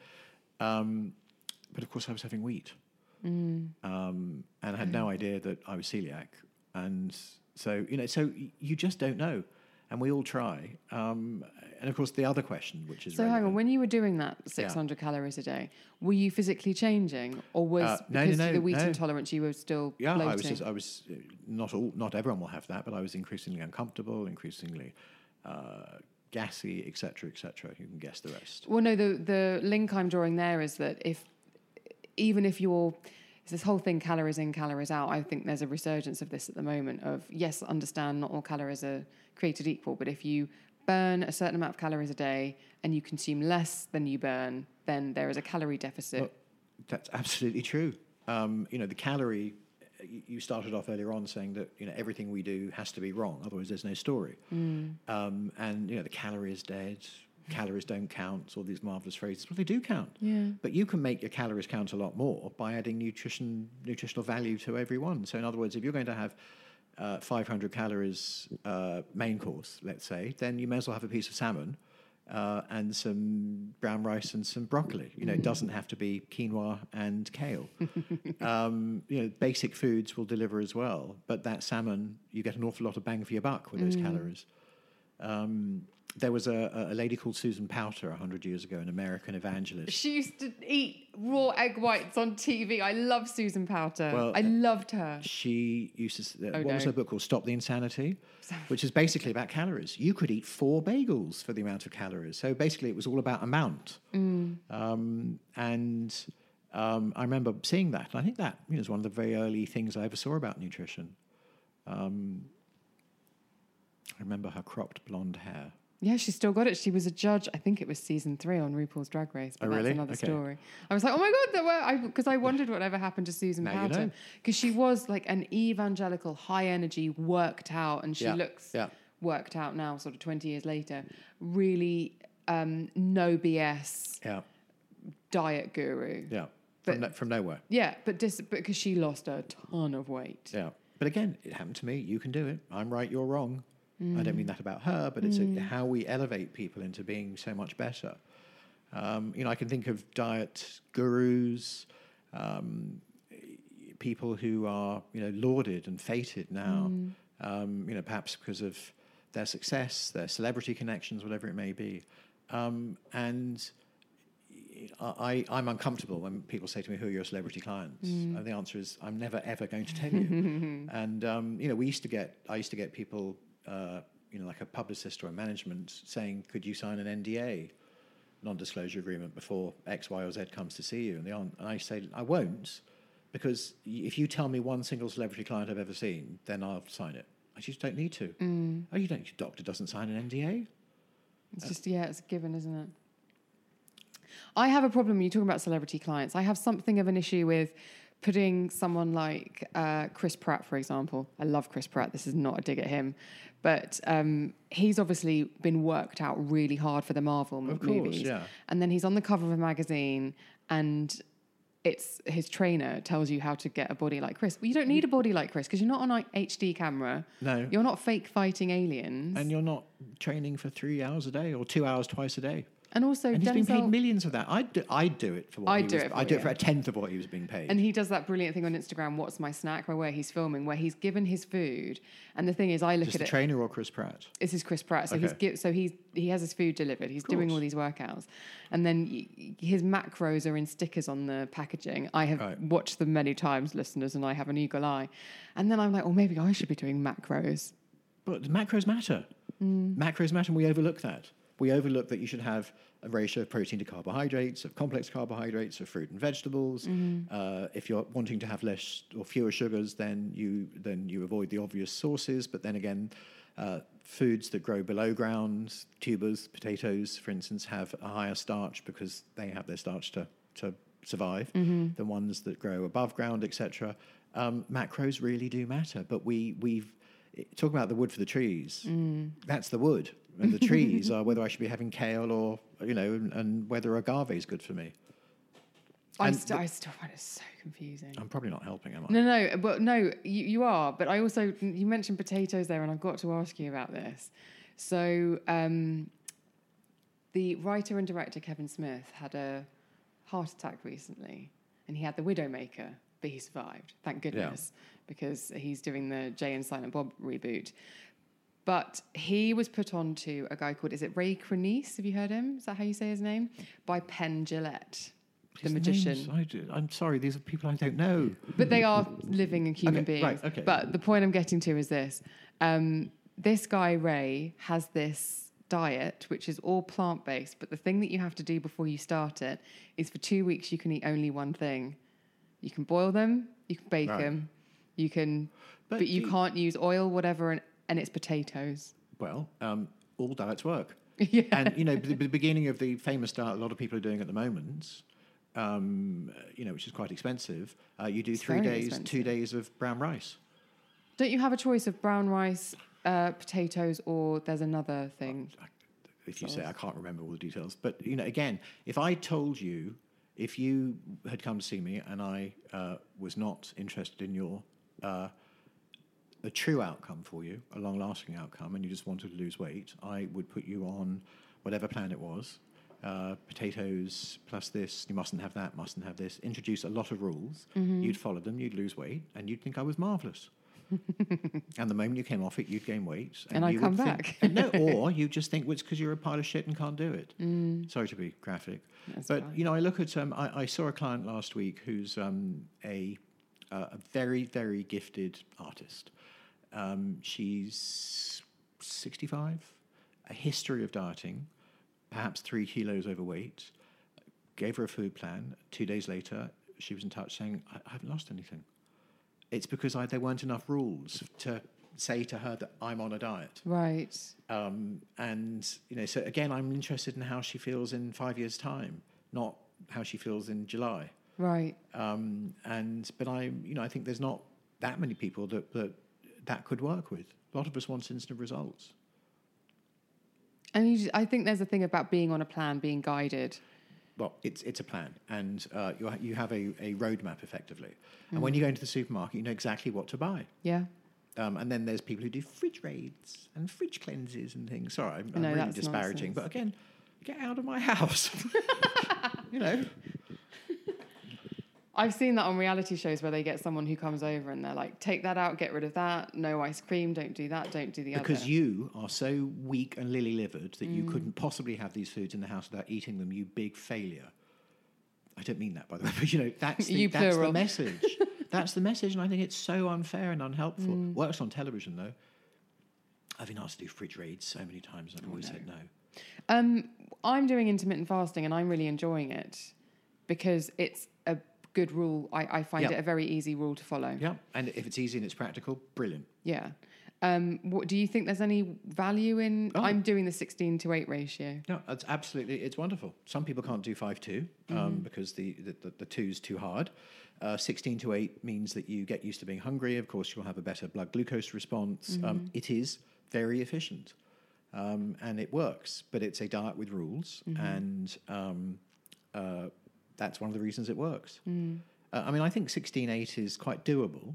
Um, but of course I was having wheat. Mm. Um, and I had no idea that I was celiac. And so, you know, so y- you just don't know. And we all try. Um, and of course, the other question, which is So hang on, relevant- when you were doing that six hundred calories a day, were you physically changing, or was Uh, no, no, because no, of the wheat no. intolerance you were still Yeah, bloating? I was. Just, I was uh, not all. Not everyone will have that, but I was increasingly uncomfortable, increasingly uh, gassy, et cetera, et cetera. You can guess the rest. Well, no, the the link I'm drawing there is that if even if you're it's this whole thing calories in, calories out. I think there's a resurgence of this at the moment. Of yes, understand not all calories are created equal, but if you burn a certain amount of calories a day and you consume less than you burn, then there is a calorie deficit. Well, that's absolutely true. Um, you know, the calorie. y- You started off earlier on saying that you know everything we do has to be wrong, otherwise there's no story. Mm. Um, and you know the calorie is dead. Calories don't count. All these marvelous phrases. Well, they do count. Yeah. But you can make your calories count a lot more by adding nutrition, nutritional value to every one. So in other words, if you're going to have uh, five hundred calories uh, main course, let's say, then you may as well have a piece of salmon uh, and some brown rice and some broccoli. You know, it doesn't have to be quinoa and kale. um, you know, basic foods will deliver as well. But that salmon, you get an awful lot of bang for your buck with those calories. Um, there was a, a lady called Susan Powter a hundred years ago, an American evangelist. She used to eat raw egg whites on T V. I love Susan Powter. Well, I loved her. She used to, uh, Oh, what was no. her book called? Stop the Insanity, which is basically about calories. You could eat four bagels for the amount of calories. So basically it was all about amount. Mm. Um, and um, I remember seeing that. And I think that you know, is one of the very early things I ever saw about nutrition. Um, I remember her cropped blonde hair. Yeah, she still got it. She was a judge. I think it was season three on RuPaul's Drag Race. But Oh, that's really? another Okay. story. I was like, oh my god, there were I because I wondered whatever happened to Susan Now you Powter know. because she was like an evangelical, high energy, worked out, and she Yeah, looks yeah. worked out now, sort of twenty years later. Really, um, no B S Yeah, diet guru. yeah. But- From, no, from nowhere. Yeah, but dis- because she lost a ton of weight. Yeah. But again, it happened to me. You can do it. I'm right, you're wrong. I don't mean that about her, but it's a, how we elevate people into being so much better. Um, you know, I can think of diet gurus, um, people who are, you know, lauded and feted now, um, you know, perhaps because of their success, their celebrity connections, whatever it may be. Um, and I, I'm uncomfortable when people say to me, who are your celebrity clients? And the answer is, I'm never, ever going to tell you. And, um, you know, we used to get, I used to get people, uh, you know, like a publicist or a management saying, could you sign an N D A, non-disclosure agreement, before X, Y, or Z comes to see you? And, the, and I say, I won't, because y- if you tell me one single celebrity client I've ever seen, then I'll sign it. I just don't need to. Oh, you don't, your doctor doesn't sign an N D A? It's just, yeah, it's a given, isn't it? I have a problem when you're talking about celebrity clients. I have something of an issue with putting someone like uh, Chris Pratt, for example. I love Chris Pratt. This is not a dig at him. But um, he's obviously been worked out really hard for the Marvel m- Of course, movies. yeah. And then he's on the cover of a magazine and it's his trainer tells you how to get a body like Chris. Well, you don't need a body like Chris because you're not on like H D camera. No. You're not fake fighting aliens. And you're not training for three hours a day or two hours twice a day. And also, and he's Denzel, been paid millions of that. I'd do, I'd do it for what I'd he do was, it for I'd do you. it for a tenth of what he was being paid. And he does that brilliant thing on Instagram, What's My Snack, where, where he's filming, where he's given his food. And the thing is, I look Just at the it. trainer or Chris Pratt? This is Chris Pratt. So Okay. he's gi- so he's he has his food delivered. He's doing all these workouts, and then y- his macros are in stickers on the packaging. I have Right. watched them many times, listeners, and I have an eagle eye. And then I'm like, oh, maybe I should be doing macros. But the macros matter. Mm. Macros matter, and we overlook that. We overlook that you should have a ratio of protein to carbohydrates, of complex carbohydrates, of fruit and vegetables. Mm-hmm. Uh, if you're wanting to have less or fewer sugars, then you then you avoid the obvious sources. But then again, uh, foods that grow below ground, tubers, potatoes, for instance, have a higher starch because they have their starch to to survive Mm-hmm. than ones that grow above ground, et cetera. Um, macros really do matter, but we we've talking about the wood for the trees. Mm. That's the wood, and the trees are whether I should be having kale or you know, and, and whether agave is good for me. I, And st- the- I still find it so confusing. I'm probably not helping, am I? No, no, but no, you, you are. But I also, you mentioned potatoes there, and I've got to ask you about this. So, um, the writer and director Kevin Smith had a heart attack recently, and he had The Widowmaker, but he survived, thank goodness, because he's doing the Jay and Silent Bob reboot. But he was put on to a guy called, is it Ray Creneese? Have you heard him? Is that how you say his name? By Penn Jillette, the His magician. names, I do, I'm sorry, these are people I don't know. But they are living and human Okay, beings. right, okay. But the point I'm getting to is this. Um, this guy, Ray, has this diet, which is all plant-based, but the thing that you have to do before you start it is for two weeks you can eat only one thing. You can boil them, you can bake Right. them, you can... But, But you do- can't use oil, whatever, and, and it's potatoes. Well, um, all diets work. Yeah. And, you know, the, the beginning of the famous diet a lot of people are doing at the moment, um, you know, which is quite expensive, uh, you do It's three very days, expensive. two days of brown rice. Don't you have a choice of brown rice, uh, potatoes, or there's another thing? If you say, I can't remember all the details. But, you know, again, if I told you, if you had come to see me and I uh, was not interested in your, uh, a true outcome for you, a long-lasting outcome, and you just wanted to lose weight, I would put you on whatever plan it was, uh, potatoes plus this, you mustn't have that, mustn't have this, introduce a lot of rules, Mm-hmm. you'd follow them, you'd lose weight, and you'd think I was marvellous. And the moment you came off it, you'd gain weight. And I'd you come would back. think- no, or you just think well, it's because you're a pile of shit and can't do it. Sorry to be graphic. That's but, fine. you know, I look at, um, I, I saw a client last week who's um, a, uh, a very, very gifted artist. Um, she's sixty-five, a history of dieting, perhaps three kilos overweight, gave her a food plan. Two days later, she was in touch saying, I, I haven't lost anything. It's because I, there weren't enough rules to say to her that I'm on a diet. Right. Um, and, you know, so again, I'm interested in how she feels in five years' time, not how she feels in July. Right. Um, and, but I, you know, I think there's not that many people that, that that could work with. A lot of us want instant results. And you, I think there's a thing about being on a plan, being guided. Well, it's it's a plan, and uh, you ha- you have a, a roadmap effectively. And when you go into the supermarket, you know exactly what to buy. Yeah. Um, and then there's people who do fridge raids and fridge cleanses and things. Sorry, I'm, I'm No, really that's disparaging, nonsense. but again, get out of my house. You know, I've seen that on reality shows where they get someone who comes over and they're like, take that out, get rid of that, no ice cream, don't do that, don't do the because other. you are so weak and lily-livered that you couldn't possibly have these foods in the house without eating them. You big failure. I don't mean that, by the way, but you know that's the, You that's the plural. message. That's the message, and I think it's so unfair and unhelpful. Works on television though. I've been asked to do fridge raids so many times. I've always said no. Um, I'm doing intermittent fasting and I'm really enjoying it because it's a good rule. I, I find Yeah. it a very easy rule to follow. Yeah, and if it's easy and it's practical, brilliant. Yeah. Um, what, do you think there's any value in... Oh. I'm doing the sixteen to eight ratio. No, it's absolutely, it's wonderful. Some people can't do five two um, because the, the, the, the two's too hard. Uh, sixteen to eight means that you get used to being hungry. Of course, you'll have a better blood glucose response. Um, it is very efficient um, and it works, but it's a diet with rules, and um, uh, that's one of the reasons it works. Uh, I mean, I think sixteen eight is quite doable.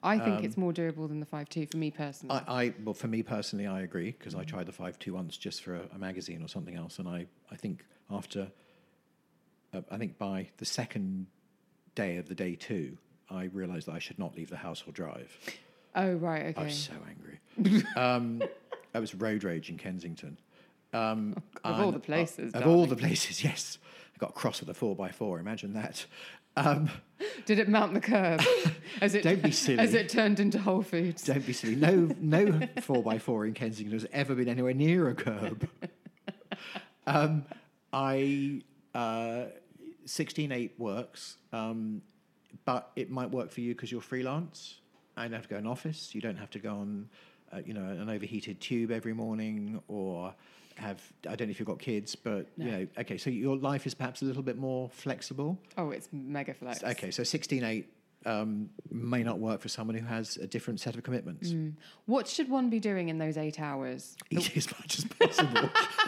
I think um, it's more durable than the five two for me personally. I, I well, for me personally, I agree because I tried the five two once just for a, a magazine or something else, and I, I think after, uh, I think by the second day of the day two, I realised that I should not leave the house or drive. Oh right, okay. I was so angry. um, that was road rage in Kensington. Um, of all the places, uh, of all the places, yes. I got cross with a four by four. Imagine that. Um, Did it mount the curb? As it, don't be silly. As it turned into Whole Foods. Don't be silly. No, no four by four in Kensington has ever been anywhere near a curb. um, I uh, sixteen eight works, um, but it might work for you because you're freelance. I don't have to go in an office. You don't have to go on, uh, you know, an overheated tube every morning or have, I don't know if you've got kids, but, no. you know, okay, so your life is perhaps a little bit more flexible. Oh, it's mega flex. Okay, so sixteen eight um, may not work for someone who has a different set of commitments. Mm. What should one be doing in those eight hours? Eat as much as possible.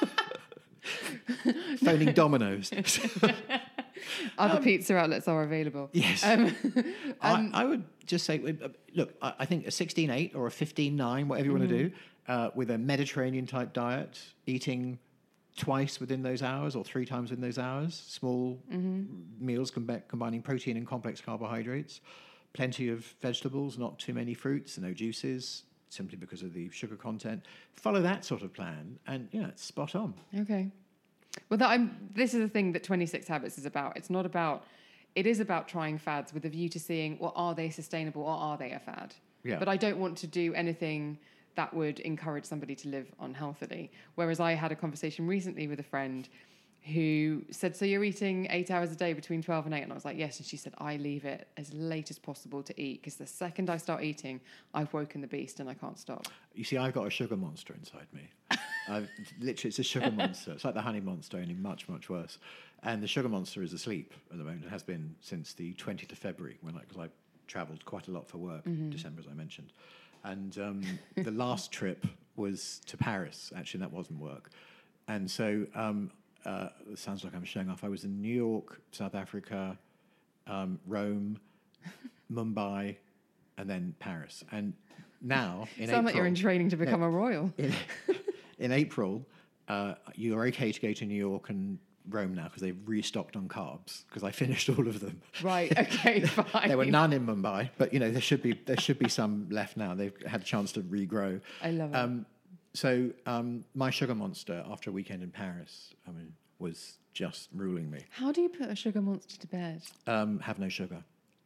Phoning Domino's. Other um, pizza outlets are available. Yes. Um, um, I, I would just say, look, I, I think a sixteen eight or a fifteen nine, whatever you mm-hmm. want to do, uh, with a Mediterranean-type diet, eating twice within those hours or three times within those hours, small mm-hmm. meals com- combining protein and complex carbohydrates, plenty of vegetables, not too many fruits, no juices, simply because of the sugar content. Follow that sort of plan, and yeah, it's spot on. Okay. Well, that I'm, this is the thing that twenty-six Habits is about. It's not about, it is about trying fads with a view to seeing, well, are they sustainable or are they a fad? Yeah. But I don't want to do anything that would encourage somebody to live unhealthily. Whereas I had a conversation recently with a friend who said, so you're eating eight hours a day between twelve and eight? And I was like, yes. And she said, I leave it as late as possible to eat because the second I start eating, I've woken the beast and I can't stop. You see, I've got a sugar monster inside me. I've, literally, it's a sugar monster. It's like the honey monster, only much, much worse. And the sugar monster is asleep at the moment. It has been since the twentieth of February, when because I travelled quite a lot for work, mm-hmm. December, as I mentioned. And um, the last trip was to Paris, actually, and that wasn't work. And so um, uh, it sounds like I'm showing off. I was in New York, South Africa, um, Rome, Mumbai, and then Paris. And now, in Sound April... like you're in training to become no, a royal. In, in April, uh, you're okay to go to New York and Rome now because they've restocked on carbs because I finished all of them. Right. Okay. Fine. There were none in Mumbai, but you know there should be there should be some left now. They've had a chance to regrow. I love it. Um, so um, my sugar monster after a weekend in Paris, I mean, was just ruling me. How do you put a sugar monster to bed? Um, have no sugar.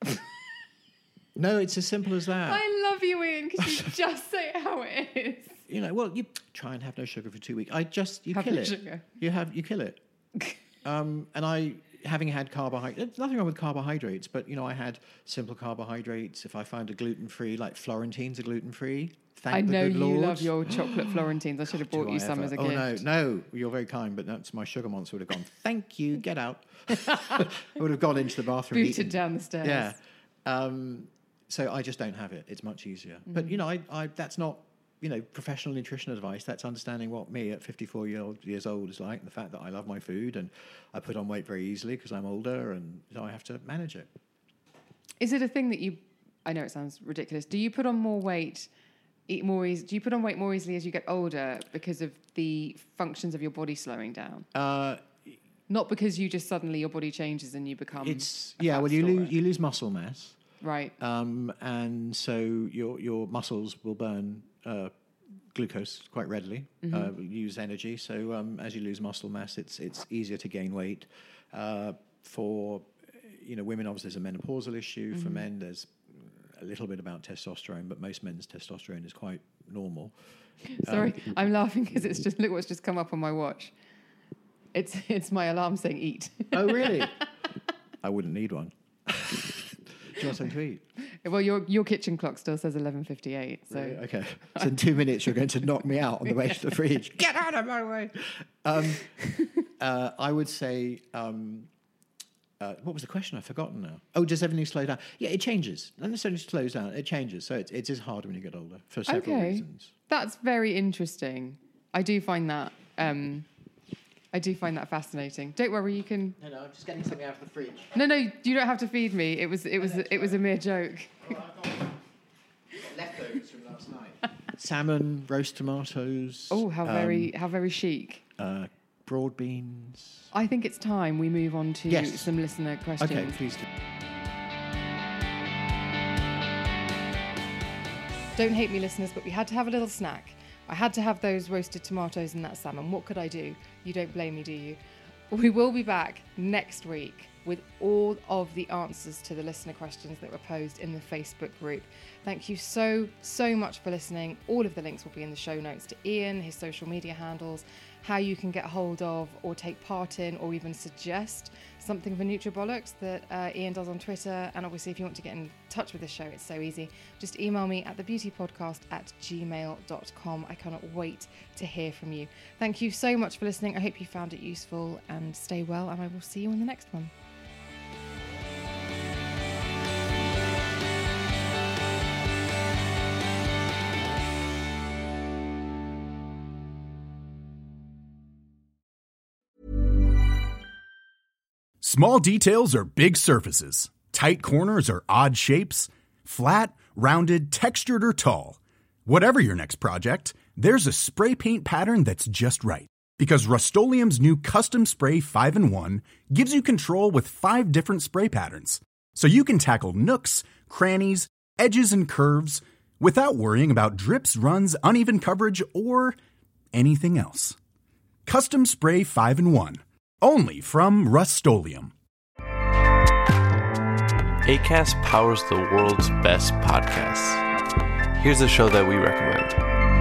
No, it's as simple as that. I love you, Ian, because you just say it how it is. You know, well, you try and have no sugar for two weeks. I just you have kill no it. Sugar. You have you kill it. um, and I, having had carbohydrates, nothing wrong with carbohydrates, but you know, I had simple carbohydrates. If I found a gluten-free, like Florentines are gluten-free. Thank I the know good you Lord. Love your chocolate Florentines. I should have God, bought you some ever. as a oh, gift. Oh no, no, you're very kind, but that's my sugar monster would have gone. Thank you, get out. I would have gone into the bathroom. Booted eaten. down the stairs. Yeah. Um, so I just don't have it. It's much easier. Mm. But you know, I, I that's not. You know, professional nutrition advice, that's understanding what me at fifty-four year old, years old is like, and the fact that I love my food and I put on weight very easily because I'm older and so I have to manage it. Is it a thing that you, I know it sounds ridiculous, do you put on more weight, eat more easy, do you put on weight more easily as you get older because of the functions of your body slowing down? Uh, Not because you just suddenly, your body changes and you become It's, yeah, well you lose, you lose muscle mass. Right. Um, and so your your muscles will burn uh, glucose quite readily, mm-hmm. uh, use energy. So um, as you lose muscle mass, it's it's easier to gain weight. Uh, for you know women, obviously, there's a menopausal issue. Mm-hmm. For men, there's a little bit about testosterone, but most men's testosterone is quite normal. Sorry, um, I'm laughing because it's just look what's just come up on my watch. It's it's my alarm saying eat. Oh really? I wouldn't need one. Do you want something to eat? Well, your your kitchen clock still says eleven fifty-eight. So really? Okay. So in two minutes you're going to knock me out on the way to the fridge. Get out of my way. Um, uh, I would say, um, uh, what was the question? I've forgotten now. Oh, does everything slow down? Yeah, it changes. Not necessarily slows down. It changes. So it, it is harder when you get older for several okay. reasons. That's very interesting. I do find that. Um, I do find that fascinating. Don't worry, you can. No, no, I'm just getting something out of the fridge. No, no, you don't have to feed me. It was, it was, it was a mere joke. notes from last night. Salmon, roast tomatoes. Oh, how very how very chic. Uh, broad beans. I think it's time we move on to Yes. some listener questions. Okay, please do. Don't hate me, listeners, but we had to have a little snack. I had to have those roasted tomatoes and that salmon. What could I do? You don't blame me, do you? We will be back next week with all of the answers to the listener questions that were posed in the Facebook group. Thank you so, so much for listening. All of the links will be in the show notes to Ian, his social media handles, how you can get hold of or take part in or even suggest something for NutriBollocks that uh, Ian does on Twitter. And obviously, if you want to get in touch with the show, it's so easy. Just email me at thebeautypodcast at gmail dot com. I cannot wait to hear from you. Thank you so much for listening. I hope you found it useful, and stay well, and I will see you in the next one. Small details are big surfaces. Tight corners are odd shapes. Flat, rounded, textured, or tall. Whatever your next project, there's a spray paint pattern that's just right. Because Rust-Oleum's new Custom Spray five in one gives you control with five different spray patterns. So you can tackle nooks, crannies, edges, and curves without worrying about drips, runs, uneven coverage, or anything else. Custom Spray five in one. Only from Rust-Oleum. Acast powers the world's best podcasts. Here's a show that we recommend.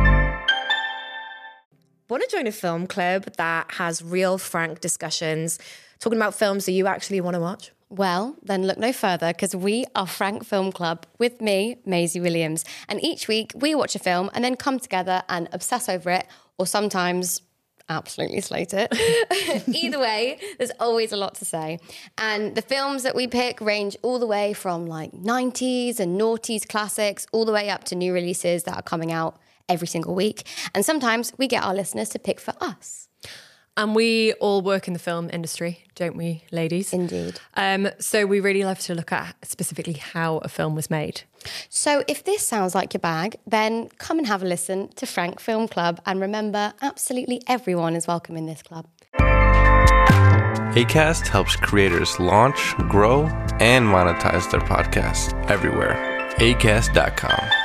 Want to join a film club that has real, frank discussions, talking about films that you actually want to watch? Well, then look no further, because we are Frank Film Club with me, Maisie Williams. And each week we watch a film and then come together and obsess over it, or sometimes absolutely slate it. Either way, there's always a lot to say. And the films that we pick range all the way from like nineties and noughties classics, all the way up to new releases that are coming out every single week. And sometimes we get our listeners to pick for us. And we all work in the film industry, don't we, ladies? Indeed. Um, so we really love to look at specifically how a film was made. So if this sounds like your bag, then come and have a listen to Frank Film Club. And remember, absolutely everyone is welcome in this club. Acast helps creators launch, grow, and monetize their podcasts everywhere. acast dot com.